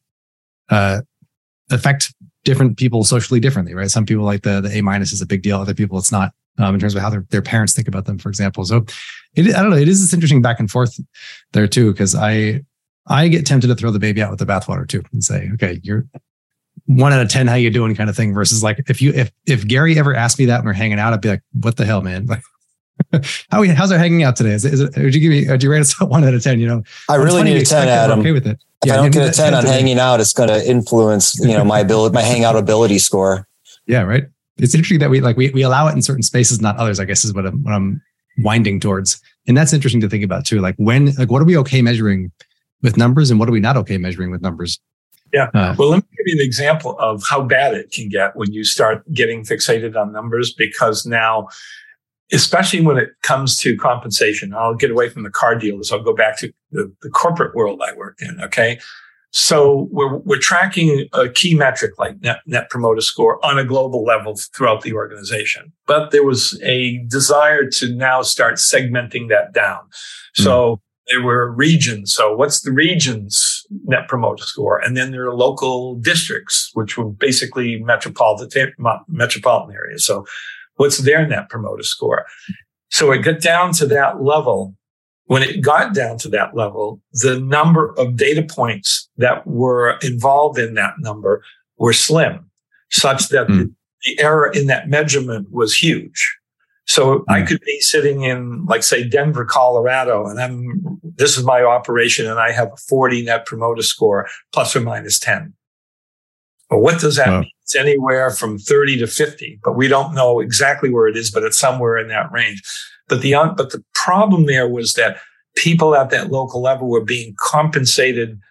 uh, affect different people socially differently, right? Some people like the the A minus is a big deal. Other people, it's not. Um, in terms of how their, their parents think about them, for example. So, it, I don't know. It is this interesting back and forth there too, because I. I get tempted to throw the baby out with the bathwater too and say, okay, you're one out of ten. How you doing? Kind of thing. Versus like, if you, if, if Gary ever asked me that when we're hanging out, I'd be like, what the hell, man? Like, how, how's our hanging out today? Is it, is it, would you give me, would you rate us one out of ten? You know, I really need a ten, Adam. Okay with it. If yeah, I don't get a ten on hanging out, it's going to influence, you know, my ability, my hangout ability score. Yeah. Right. It's interesting that we like, we, we allow it in certain spaces, not others, I guess is what I'm, what I'm winding towards. And that's interesting to think about too. Like when, like, what are we okay measuring with numbers, and what are we not okay measuring with numbers? Yeah. Uh, well, let me give you an example of how bad it can get when you start getting fixated on numbers, because now, especially when it comes to compensation, I'll get away from the car dealers. I'll go back to the, the corporate world I work in. Okay. So we're, we're tracking a key metric like net, net promoter score on a global level throughout the organization. But there was a desire to now start segmenting that down. So mm. there were regions. So what's the region's net promoter score? And then there are local districts, which were basically metropolitan, metropolitan areas. So what's their net promoter score? So it got down to that level. When it got down to that level, the number of data points that were involved in that number were slim, such that mm. the, the error in that measurement was huge. So mm. I could be sitting in, like, say, Denver, Colorado, and I'm, this is my operation, and I have a forty net promoter score, plus or minus ten. Well, what does that wow. mean? It's anywhere from thirty to fifty, but we don't know exactly where it is, but it's somewhere in that range. But the, but the problem there was that people at that local level were being compensated,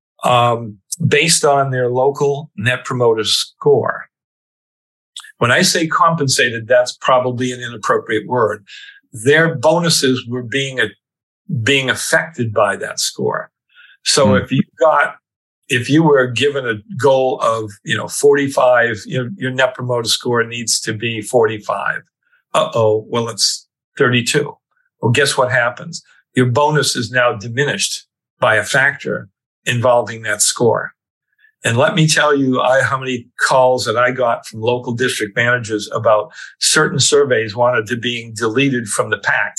um, based on their local net promoter score. When I say compensated, that's probably an inappropriate word. Their bonuses were being, a, being affected by that score. So mm. if you got, if you were given a goal of, you know, forty-five, your, your net promoter score needs to be forty-five. Uh-oh, well, it's thirty-two. Well, guess what happens? Your bonus is now diminished by a factor involving that score. And let me tell you, I, how many calls that I got from local district managers about certain surveys wanted to being deleted from the pack.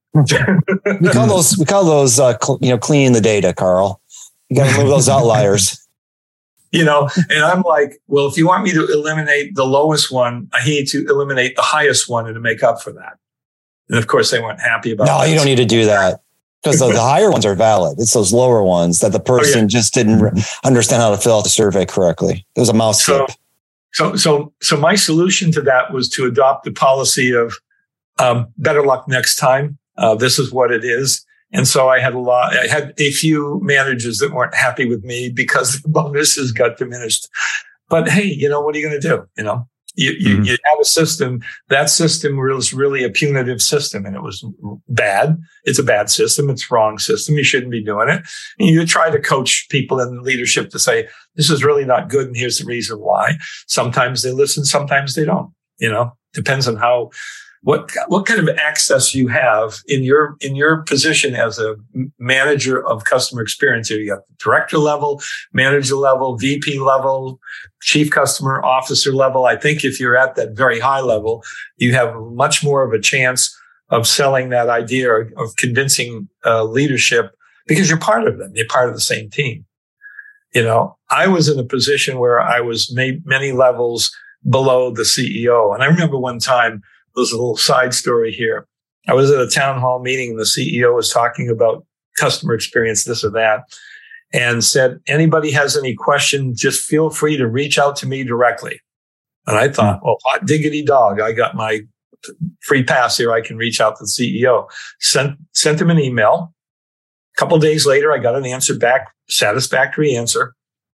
we call those, we call those, uh, cl- you know, cleaning the data, Carl. You got to remove those outliers. You know, and I'm like, well, if you want me to eliminate the lowest one, I need to eliminate the highest one and to make up for that. And of course, they weren't happy about no, that. No, you don't need to do that, because the, the higher ones are valid. It's those lower ones that the person oh, yeah. just didn't re- understand how to fill out the survey correctly. It was a mouse so, slip. So, so, so my solution to that was to adopt the policy of um, better luck next time. Uh, this is what it is. And so I had a lot, I had a few managers that weren't happy with me because the bonuses got diminished. But hey, you know, what are you going to do? You know, you, mm-hmm. you, you have a system. That system was really a punitive system, and it was bad. It's a bad system. It's a wrong system. You shouldn't be doing it. And you try to coach people in leadership to say, this is really not good, and here's the reason why. Sometimes they listen, sometimes they don't. You know, depends on how, What what kind of access you have in your in your position as a manager of customer experience? You got the director level, manager level, V P level, chief customer officer level. I think if you're at that very high level, you have much more of a chance of selling that idea or of convincing uh, leadership, because you're part of them. You're part of the same team. You know, I was in a position where I was made many levels below the C E O, and I remember one time. There's a little side story here. I was at a town hall meeting, and the C E O was talking about customer experience, this or that, and said, anybody has any questions, just feel free to reach out to me directly. And I thought, well, hot diggity dog. I got my free pass here. I can reach out to the C E O. Sent, sent him an email. A couple of days later, I got an answer back, satisfactory answer.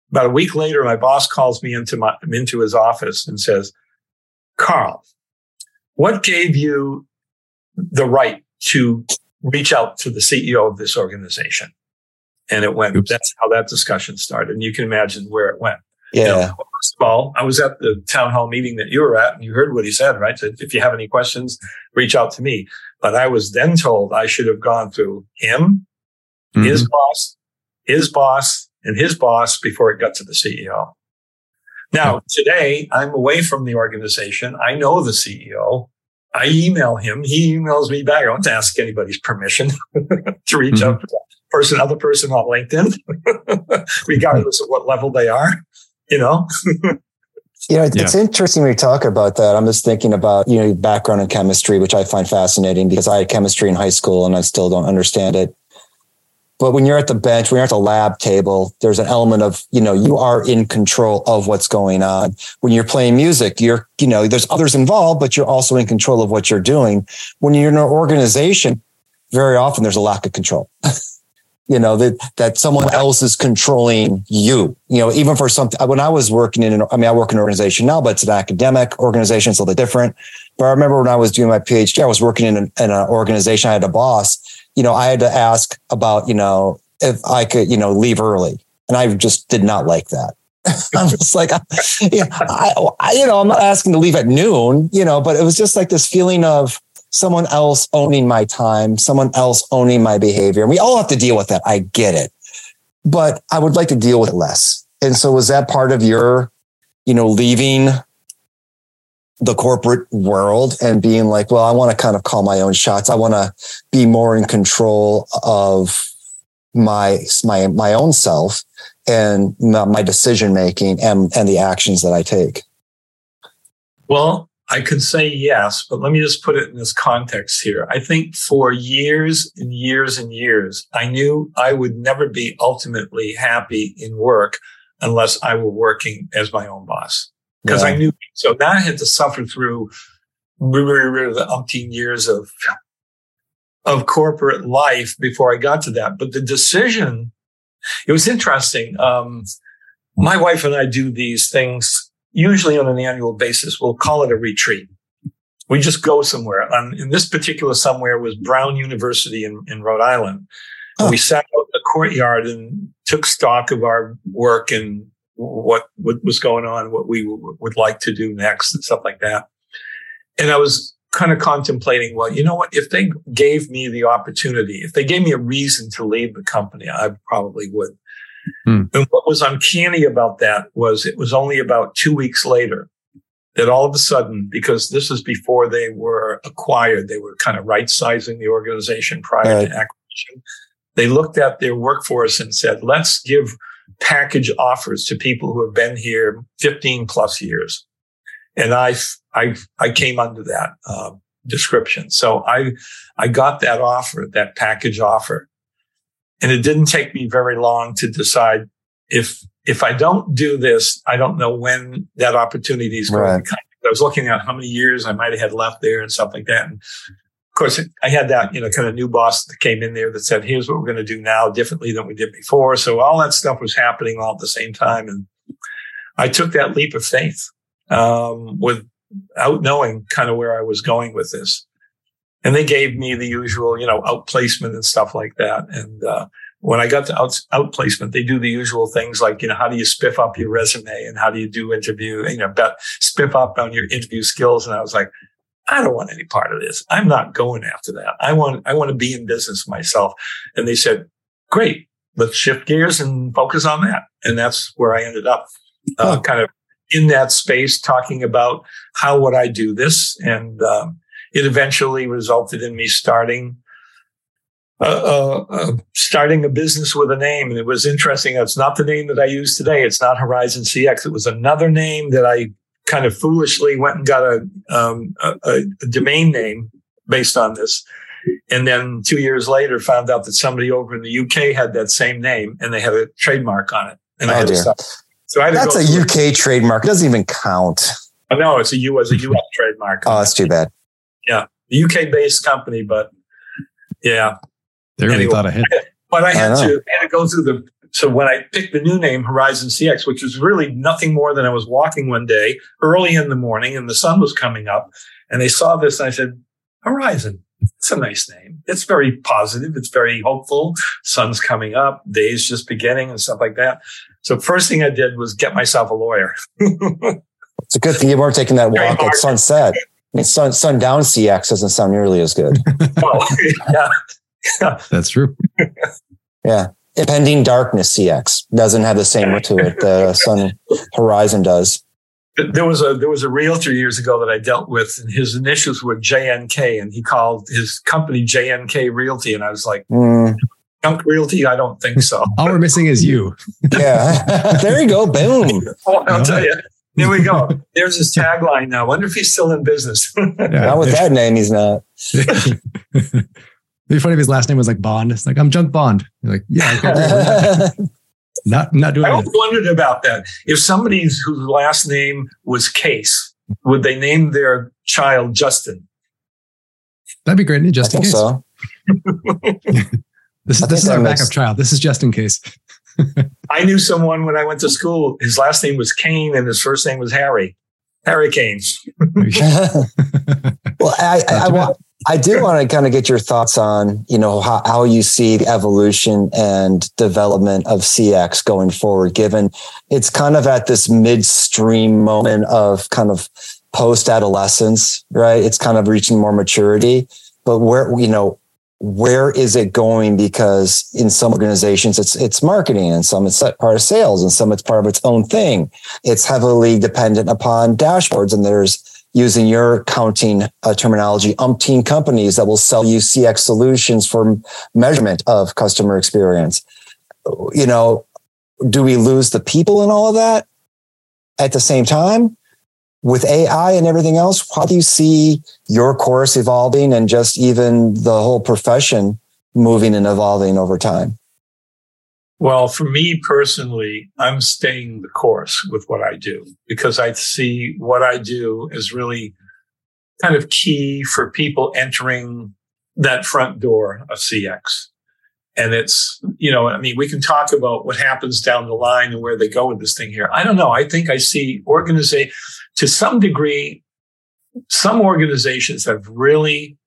About a week later, my boss calls me into my into his office and says, Carl, what gave you the right to reach out to the C E O of this organization? And it went, Oops. That's how that discussion started. And you can imagine where it went. Yeah. You know, first of all, I was at the town hall meeting that you were at, and you heard what he said, right? So if you have any questions, reach out to me. But I was then told I should have gone through him, mm-hmm. his boss, his boss, and his boss before it got to the C E O. Now, today, I'm away from the organization. I know the C E O. I email him. He emails me back. I don't ask anybody's permission to reach mm-hmm. out to the person, other person on LinkedIn, regardless of what level they are. You know, you know, it's yeah. interesting when you talk about that. I'm just thinking about, you know, background in chemistry, which I find fascinating because I had chemistry in high school and I still don't understand it. But when you're at the bench, when you're at the lab table, there's an element of, you know, you are in control of what's going on. When you're playing music, you're, you know, there's others involved, but you're also in control of what you're doing. When you're in an organization, very often there's a lack of control. You know, that, that someone else is controlling you, you know, even for something. When I was working in an, I mean, I work in an organization now, but it's an academic organization. It's a little bit different. But I remember when I was doing my PhD, I was working in an, in an organization. I had a boss, you know, I had to ask about, you know, if I could, you know, leave early. And I just did not like that. I'm just like, yeah, I, I, you know, I'm not asking to leave at noon, you know, but it was just like this feeling of someone else owning my time, someone else owning my behavior. And we all have to deal with that. I get it, but I would like to deal with it less. And so was that part of your, you know, leaving the corporate world and being like, well, I want to kind of call my own shots. I want to be more in control of my, my, my own self and my decision making and, and the actions that I take. Well, I could say yes, but let me just put it in this context here. I think for years and years and years, I knew I would never be ultimately happy in work unless I were working as my own boss. Because yeah. I knew, so now I had to suffer through the umpteen years of, of corporate life before I got to that. But the decision, it was interesting. Um, my wife and I do these things usually on an annual basis. We'll call it a retreat. We just go somewhere. Um, in this particular somewhere was Brown University in, in Rhode Island. Oh. And we sat out in the courtyard and took stock of our work and what, what was going on, what we w- would like to do next and stuff like that. And I was kind of contemplating, well, you know what? If they gave me the opportunity, if they gave me a reason to leave the company, I probably would. Hmm. And what was uncanny about that was it was only about two weeks later that all of a sudden, because this is before they were acquired, they were kind of right-sizing the organization prior right. to acquisition. They looked at their workforce and said, let's give package offers to people who have been here fifteen plus years. And I, I, I came under that uh, description. So I, I got that offer, that package offer. And it didn't take me very long to decide if, if I don't do this, I don't know when that opportunity is going right. to come. I was looking at how many years I might have had left there and stuff like that. And of course, I had that, you know, kind of new boss that came in there that said, here's what we're going to do now differently than we did before. So all that stuff was happening all at the same time. And I took that leap of faith, um, without knowing kind of where I was going with this. And they gave me the usual, you know, outplacement and stuff like that. And, uh, when I got to out, outplacement, they do the usual things like, you know, how do you spiff up your resume and how do you do interview, you know, bet, spiff up on your interview skills. And I was like, I don't want any part of this. I'm not going after that. I want, I want to be in business myself. And they said, great, let's shift gears and focus on that. And that's where I ended up, uh, oh. kind of in that space, talking about how would I do this. And, um, it eventually resulted in me starting, uh, uh, uh, starting a business with a name. And it was interesting. It's not the name that I use today. It's not Horizon C X. It was another name that I kind of foolishly went and got a, um, a, a domain name based on this. And then two years later, found out that somebody over in the U K had that same name and they had a trademark on it. And oh, I had dear. to stop. So I had That's to a U K it. trademark. It doesn't even count. Oh, no, it's a U as a U S trademark. Oh, that's too bad. Yeah. The U K based company, but yeah. They really anyway, thought ahead. But I had I to, I had to go through the, so when I picked the new name, Horizon C X, which was really nothing more than I was walking one day early in the morning and the sun was coming up, and they saw this and I said, Horizon. It's a nice name. It's very positive. It's very hopeful. Sun's coming up. Day's just beginning and stuff like that. So first thing I did was get myself a lawyer. It's a good thing you weren't taking that walk at sunset. I mean, sun, sundown C X doesn't sound nearly as good. Well, yeah. yeah. That's true. Yeah. Impending darkness C X doesn't have the same look to it. The Sun Horizon does. There was a there was a realtor years ago that I dealt with, and his initials were J N K, and he called his company J N K Realty, and I was like, mm. Junk Realty? I don't think so. All we're missing is you. Yeah, there you go. Boom. Oh, I'll tell you. There we go. There's his tagline now. Wonder if he's still in business. Yeah, not with that name, he's not. It'd be funny if his last name was like Bond. It's like, I'm Junk Bond. You're like, yeah, okay. Not, not doing I always it. wondered about that. If somebody whose last name was Case, would they name their child Justin? That'd be great. Just I in think case. so. This, this is our makes... backup child. This is just in case. I knew someone when I went to school. His last name was Kane and his first name was Harry. Harry Canes. Well, I, I, I want. I do want to kind of get your thoughts on, you know, how, how you see the evolution and development of C X going forward, given it's kind of at this midstream moment of kind of post-adolescence, right? It's kind of reaching more maturity, but where, you know, where is it going? Because in some organizations, it's, it's marketing, and some it's part of sales, and some it's part of its own thing. It's heavily dependent upon dashboards, and there's, using your accounting uh, terminology, umpteen companies that will sell you C X solutions for measurement of customer experience. You know, do we lose the people in all of that at the same time? With A I and everything else, how do you see your course evolving and just even the whole profession moving and evolving over time? Well, for me personally, I'm staying the course with what I do, because I see what I do as really kind of key for people entering that front door of C X. And it's, you know, I mean, we can talk about what happens down the line and where they go with this thing here. I don't know. I think I see organization to some degree, some organizations have really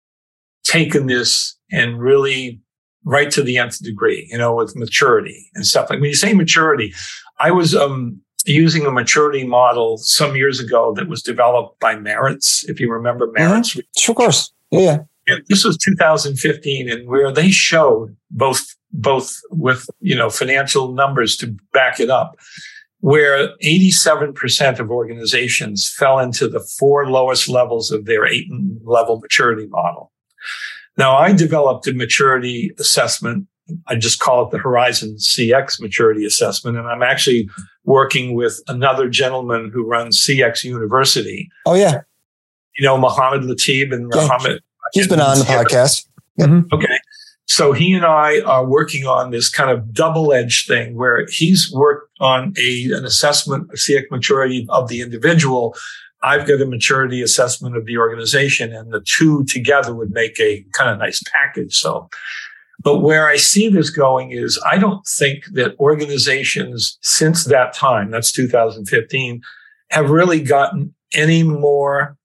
taken this and really right to the nth degree, you know, with maturity and stuff. Like when you say maturity, I was um, using a maturity model some years ago that was developed by Merritts, if you remember Merritts. Mm-hmm. Sure, of course. Yeah. And this was two thousand fifteen, and where they showed both, both with, you know, financial numbers to back it up, where eighty-seven percent of organizations fell into the four lowest levels of their eight level maturity model. Now, I developed a maturity assessment. I just call it the Horizon C X maturity assessment. And I'm actually working with another gentleman who runs C X University. Oh, yeah. You know, Mohammed Latib and yeah. Mohammed. He's been on the podcast. Mm-hmm. Okay. So he and I are working on this kind of double-edged thing where he's worked on a an assessment of C X maturity of the individual. I've got a maturity assessment of the organization, and the two together would make a kind of nice package. So, but where I see this going is I don't think that organizations since that time, that's two thousand fifteen, have really gotten any more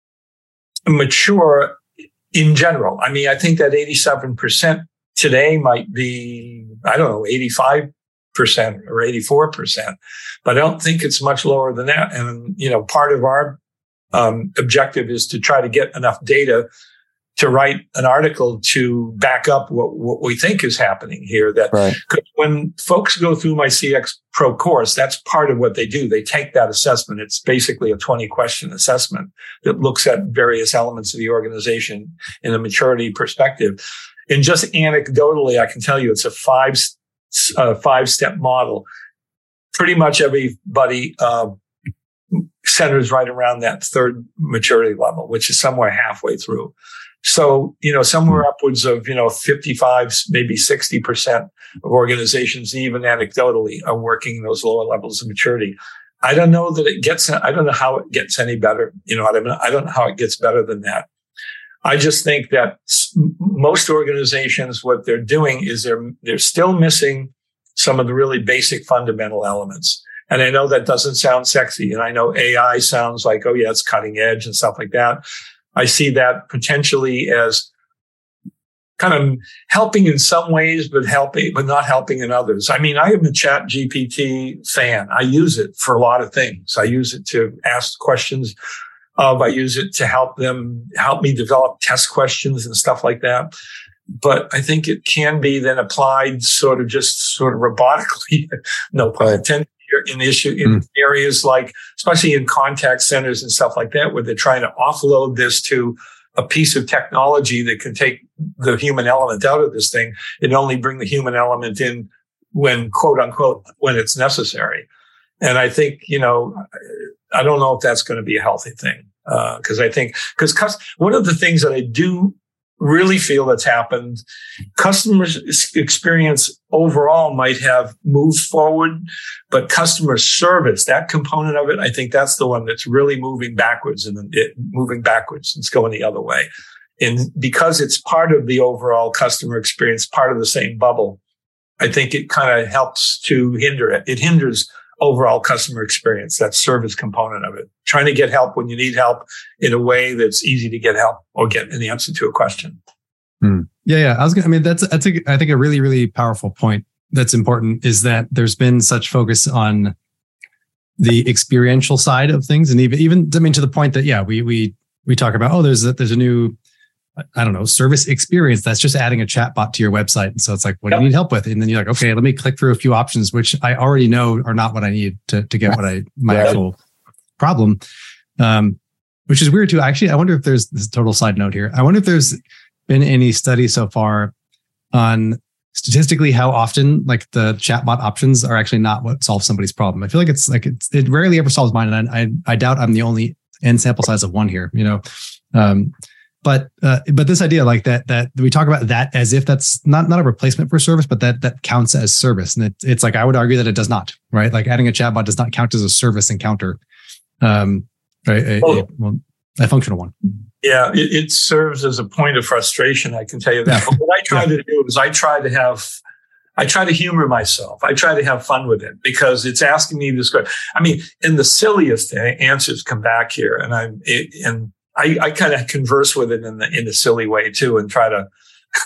mature in general. I mean, I think that eighty-seven percent today might be, I don't know, eighty-five percent or eighty-four percent, but I don't think it's much lower than that. And, you know, part of our um, objective is to try to get enough data to write an article to back up what, what we think is happening here. That right. When folks go through my C X Pro course, that's part of what they do. They take that assessment. It's basically a twenty question assessment that looks at various elements of the organization in a maturity perspective. And just anecdotally, I can tell you it's a five Uh, five-step model. Pretty much everybody uh, centers right around that third maturity level, which is somewhere halfway through. So, you know, somewhere upwards of, you know, fifty-five, maybe sixty percent of organizations, even anecdotally, are working those lower levels of maturity. I don't know that it gets, I don't know how it gets any better. You know, I don't, I don't know how it gets better than that. I just think that most organizations, what they're doing is they're they're still missing some of the really basic fundamental elements. And I know that doesn't sound sexy. And I know A I sounds like, oh yeah, it's cutting edge and stuff like that. I see that potentially as kind of helping in some ways, but helping, but not helping in others. I mean, I am a Chat G P T fan. I use it for a lot of things. I use it to ask questions of, I use it to help them, help me develop test questions and stuff like that. But I think it can be then applied sort of just sort of robotically, no pun intended, in issue in mm. areas like, especially in contact centers and stuff like that, where they're trying to offload this to a piece of technology that can take the human element out of this thing and only bring the human element in when, quote unquote, when it's necessary. And I think, you know, I don't know if that's going to be a healthy thing. Uh, cause I think, cause cus- one of the things that I do really feel that's happened, customer experience overall might have moved forward, but customer service, that component of it, I think that's the one that's really moving backwards and it moving backwards. It's going the other way. And because it's part of the overall customer experience, part of the same bubble, I think it kind of helps to hinder it. It hinders overall customer experience, that service component of it. Trying to get help when you need help in a way that's easy to get help or get an answer to a question. Hmm. Yeah, yeah. I was gonna, I mean, that's, that's a, I think a really, really powerful point that's important is that there's been such focus on the experiential side of things. And even, even, I mean, to the point that, yeah, we, we, we talk about, oh, there's a, there's a new, I don't know, service experience that's just adding a chatbot to your website. And so it's like, what do you need help with? And then you're like, okay, let me click through a few options, which I already know are not what I need to, to get what I, my yeah. actual problem. Um, which is weird too. Actually, I wonder if there's this total side note here. I wonder if there's been any study so far on statistically how often like the chatbot options are actually not what solves somebody's problem. I feel like it's like, it's, it rarely ever solves mine. And I, I, I doubt I'm the only n sample size of one here, you know? Um, But uh, but this idea like that that we talk about that as if that's not not a replacement for service, but that that counts as service, and it, it's like I would argue that it does not, right? Like adding a chatbot does not count as a service encounter, um, right? A, well, a, well, a functional one. Yeah, it, it serves as a point of frustration. I can tell you that. But what I try yeah. to do is I try to have. I try to humor myself. I try to have fun with it because it's asking me this question. I mean, and the silliest answers come back here, and I'm it, and. I, I kind of converse with it in the in a silly way too, and try to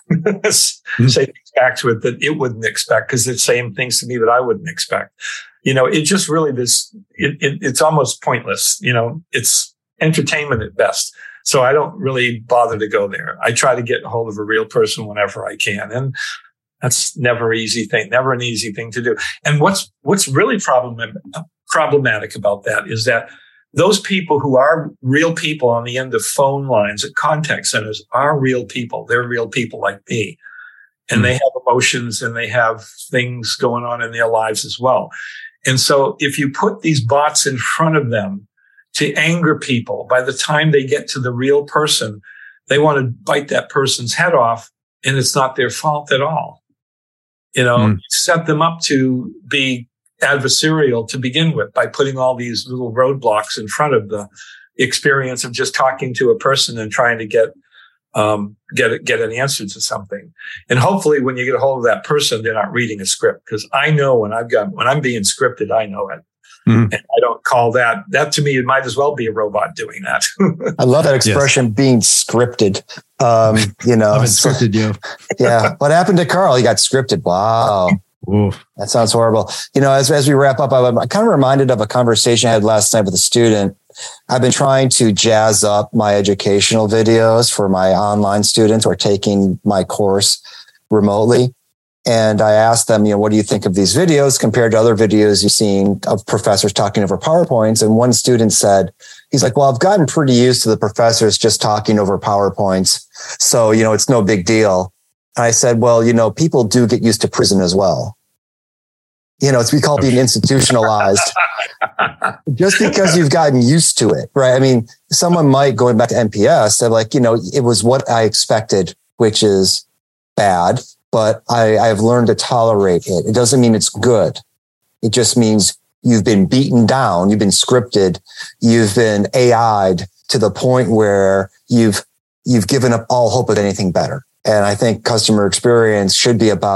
mm-hmm. say things back to it that it wouldn't expect because it's saying things to me that I wouldn't expect. You know, it just really this. It, it, it's almost pointless. You know, it's entertainment at best. So I don't really bother to go there. I try to get a hold of a real person whenever I can, and that's never an easy thing. Never an easy thing to do. And what's what's really problem, problematic about that is that. Those people who are real people on the end of phone lines at contact centers are real people. They're real people like me. And mm-hmm. they have emotions and they have things going on in their lives as well. And so if you put these bots in front of them to anger people, by the time they get to the real person, they want to bite that person's head off and it's not their fault at all. You know, mm-hmm. set them up to be adversarial to begin with by putting all these little roadblocks in front of the experience of just talking to a person and trying to get um get get an answer to something. And hopefully when you get a hold of that person, they're not reading a script, because I know when I've got when I'm being scripted, I know it. Mm-hmm. And I don't call that that to me, it might as well be a robot doing that. I love that expression, yes. being scripted. Um, you know, I've been scripted you. Yeah. What happened to Carl? He got scripted. Wow. Oof. That sounds horrible. You know, as, as we wrap up, I'm kind of reminded of a conversation I had last night with a student. I've been trying to jazz up my educational videos for my online students who are taking my course remotely. And I asked them, you know, what do you think of these videos compared to other videos you've seen of professors talking over PowerPoints? And one student said, he's like, well, I've gotten pretty used to the professors just talking over PowerPoints. So, you know, it's no big deal. I said, well, you know, people do get used to prison as well. You know, it's we call it being institutionalized. Just because you've gotten used to it, right? I mean, someone might, going back to N P S, say like, you know, it was what I expected, which is bad, but I, I've learned to tolerate it. It doesn't mean it's good. It just means you've been beaten down, you've been scripted, you've been A I'd to the point where you've you've given up all hope of anything better. And I think customer experience should be about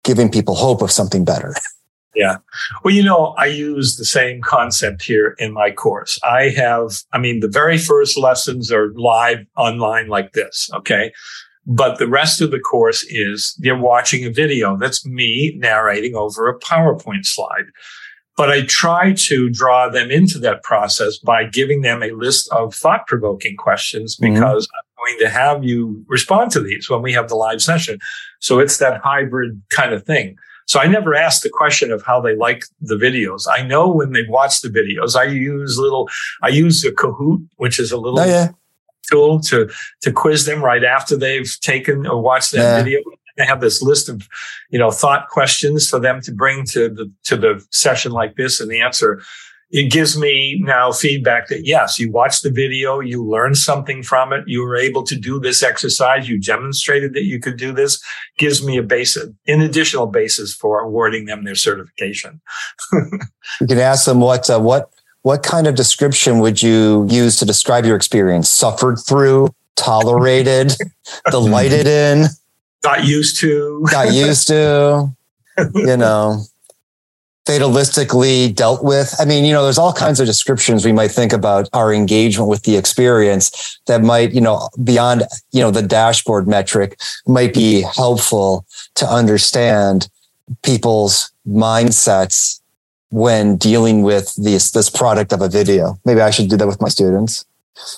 giving people hope of something better. Yeah. Well, you know, I use the same concept here in my course. I have, I mean, the very first lessons are live online like this. Okay. But the rest of the course is they're watching a video. That's me narrating over a PowerPoint slide. But I try to draw them into that process by giving them a list of thought-provoking questions because mm-hmm. I'm going to have you respond to these when we have the live session. So it's that hybrid kind of thing. So I never ask the question of how they like the videos. I know when they watch the videos, I use little, I use the Kahoot, which is a little oh, yeah. tool to, to quiz them right after they've taken or watched that yeah. video. I have this list of, you know, thought questions for them to bring to the, to the session like this and the answer. It gives me now feedback that yes, you watched the video, you learned something from it, you were able to do this exercise, you demonstrated that you could do this, gives me a basis, an additional basis for awarding them their certification. You can ask them what, uh, what, what kind of description would you use to describe your experience? Suffered through, tolerated, delighted in, got used to, got used to, you know. Fatalistically dealt with. I mean, you know, there's all kinds of descriptions we might think about our engagement with the experience that might, you know, beyond, you know, the dashboard metric might be helpful to understand people's mindsets when dealing with this, this product of a video. Maybe I should do that with my students.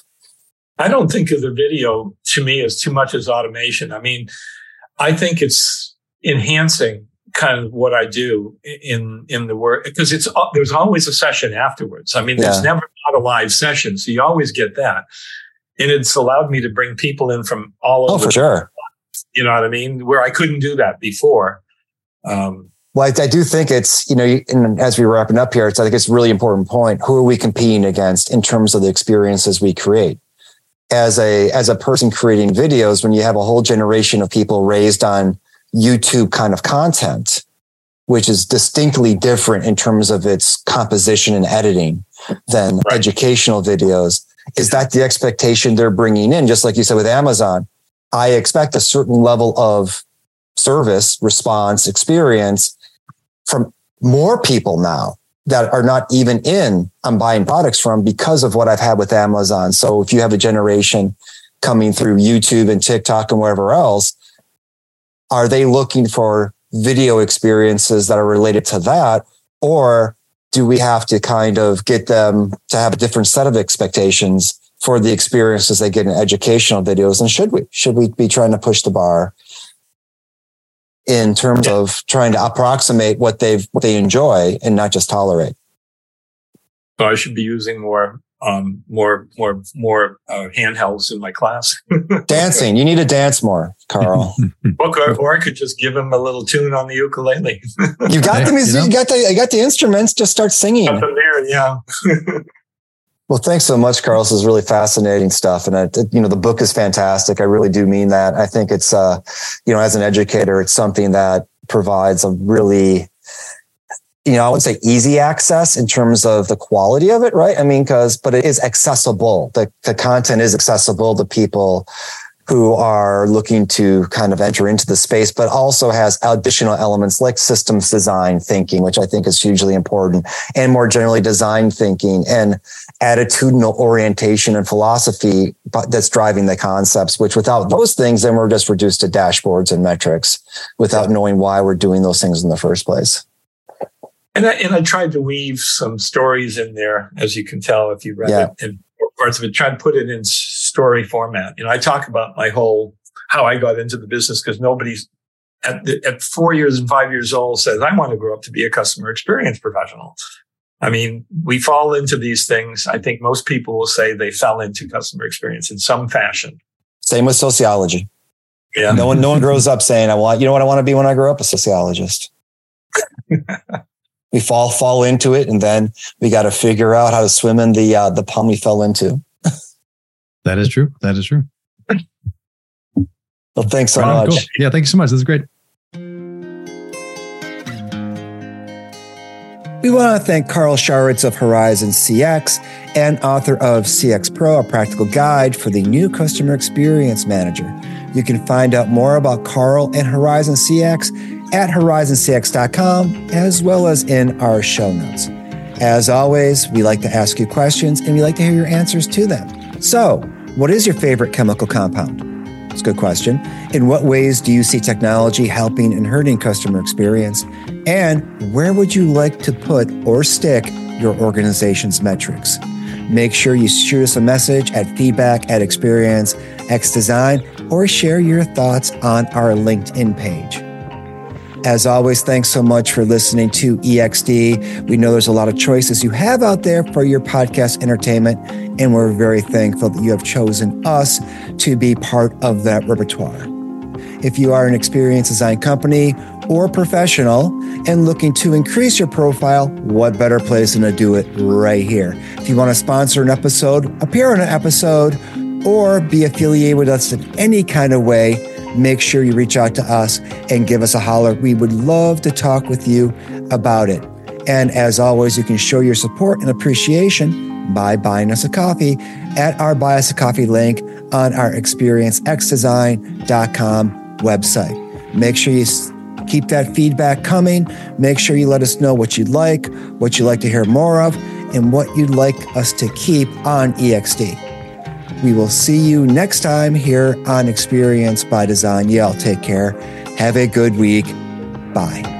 I don't think of the video to me as too much as automation. I mean, I think it's enhancing kind of what I do in, in the work, because it's, there's always a session afterwards. I mean, there's yeah. never not a live session. So you always get that. And it's allowed me to bring people in from all over. Oh, for sure. You know what I mean? Where I couldn't do that before. Um, well, I, I do think it's, you know, and as we're wrapping up here, it's, I think it's a really important point. Who are we competing against in terms of the experiences we create? As a, as a person creating videos, when you have a whole generation of people raised on YouTube kind of content, which is distinctly different in terms of its composition and editing than right. educational videos. Is that the expectation they're bringing in? Just like you said with Amazon, I expect a certain level of service, response, experience from more people now that are not even in I'm buying products from because of what I've had with Amazon. So if you have a generation coming through YouTube and TikTok and wherever else, are they looking for video experiences that are related to that? Or do we have to kind of get them to have a different set of expectations for the experiences they get in educational videos? And should we, should we be trying to push the bar in terms of trying to approximate what they've, what they enjoy and not just tolerate? So I should be using more Um, more, more, more uh, handhelds in my class. Dancing. You need to dance more, Carl. or, or I could just give him a little tune on the ukulele. You got the music. You, know? you got the. You got the instruments. Just start singing. Up in there, yeah. Well, thanks so much, Carl. This is really fascinating stuff, and I, you know, the book is fantastic. I really do mean that. I think it's, uh, you know, as an educator, it's something that provides a really, you know, I wouldn't say easy access in terms of the quality of it, right? I mean, because, but it is accessible. The, the content is accessible to people who are looking to kind of enter into the space, but also has additional elements like systems design thinking, which I think is hugely important, and more generally design thinking and attitudinal orientation and philosophy that's driving the concepts, which without those things, then we're just reduced to dashboards and metrics without knowing why we're doing those things in the first place. And I, and I tried to weave some stories in there, as you can tell if you read yeah. it, and parts of it, tried to put it in story format. You know, I talk about my whole, how I got into the business, because nobody's at, the, at four years and five years old says, I want to grow up to be a customer experience professional. I mean, we fall into these things. I think most people will say they fell into customer experience in some fashion. Same with sociology. Yeah. No one, no one grows up saying, I want, you know what I want to be when I grow up? A sociologist. We fall fall into it, and then we got to figure out how to swim in the uh, the pond we fell into. That is true. That is true. Well, thanks so right much. Cool. Yeah, thank you so much. This is great. We want to thank Carl Scharitz of Horizon C X and author of C X Pro, a practical guide for the new customer experience manager. You can find out more about Carl and Horizon C X at horizon c x dot com, as well as in our show notes. As always, we like to ask you questions and we like to hear your answers to them. So, what is your favorite chemical compound? It's a good question. In what ways do you see technology helping and hurting customer experience? And where would you like to put or stick your organization's metrics? Make sure you shoot us a message at feedback at experience x design or share your thoughts on our LinkedIn page. As always, thanks so much for listening to E X D. We know there's a lot of choices you have out there for your podcast entertainment, and we're very thankful that you have chosen us to be part of that repertoire. If you are an experience design company or professional and looking to increase your profile, what better place than to do it right here? If you want to sponsor an episode, appear on an episode, or be affiliated with us in any kind of way, make sure you reach out to us and give us a holler. We would love to talk with you about it. And as always, you can show your support and appreciation by buying us a coffee at our Buy Us a Coffee link on our experience x design dot com website. Make sure you keep that feedback coming. Make sure you let us know what you'd like, what you'd like to hear more of, and what you'd like us to keep on E X D. We will see you next time here on Experience by Design. Y'all take care. Have a good week. Bye.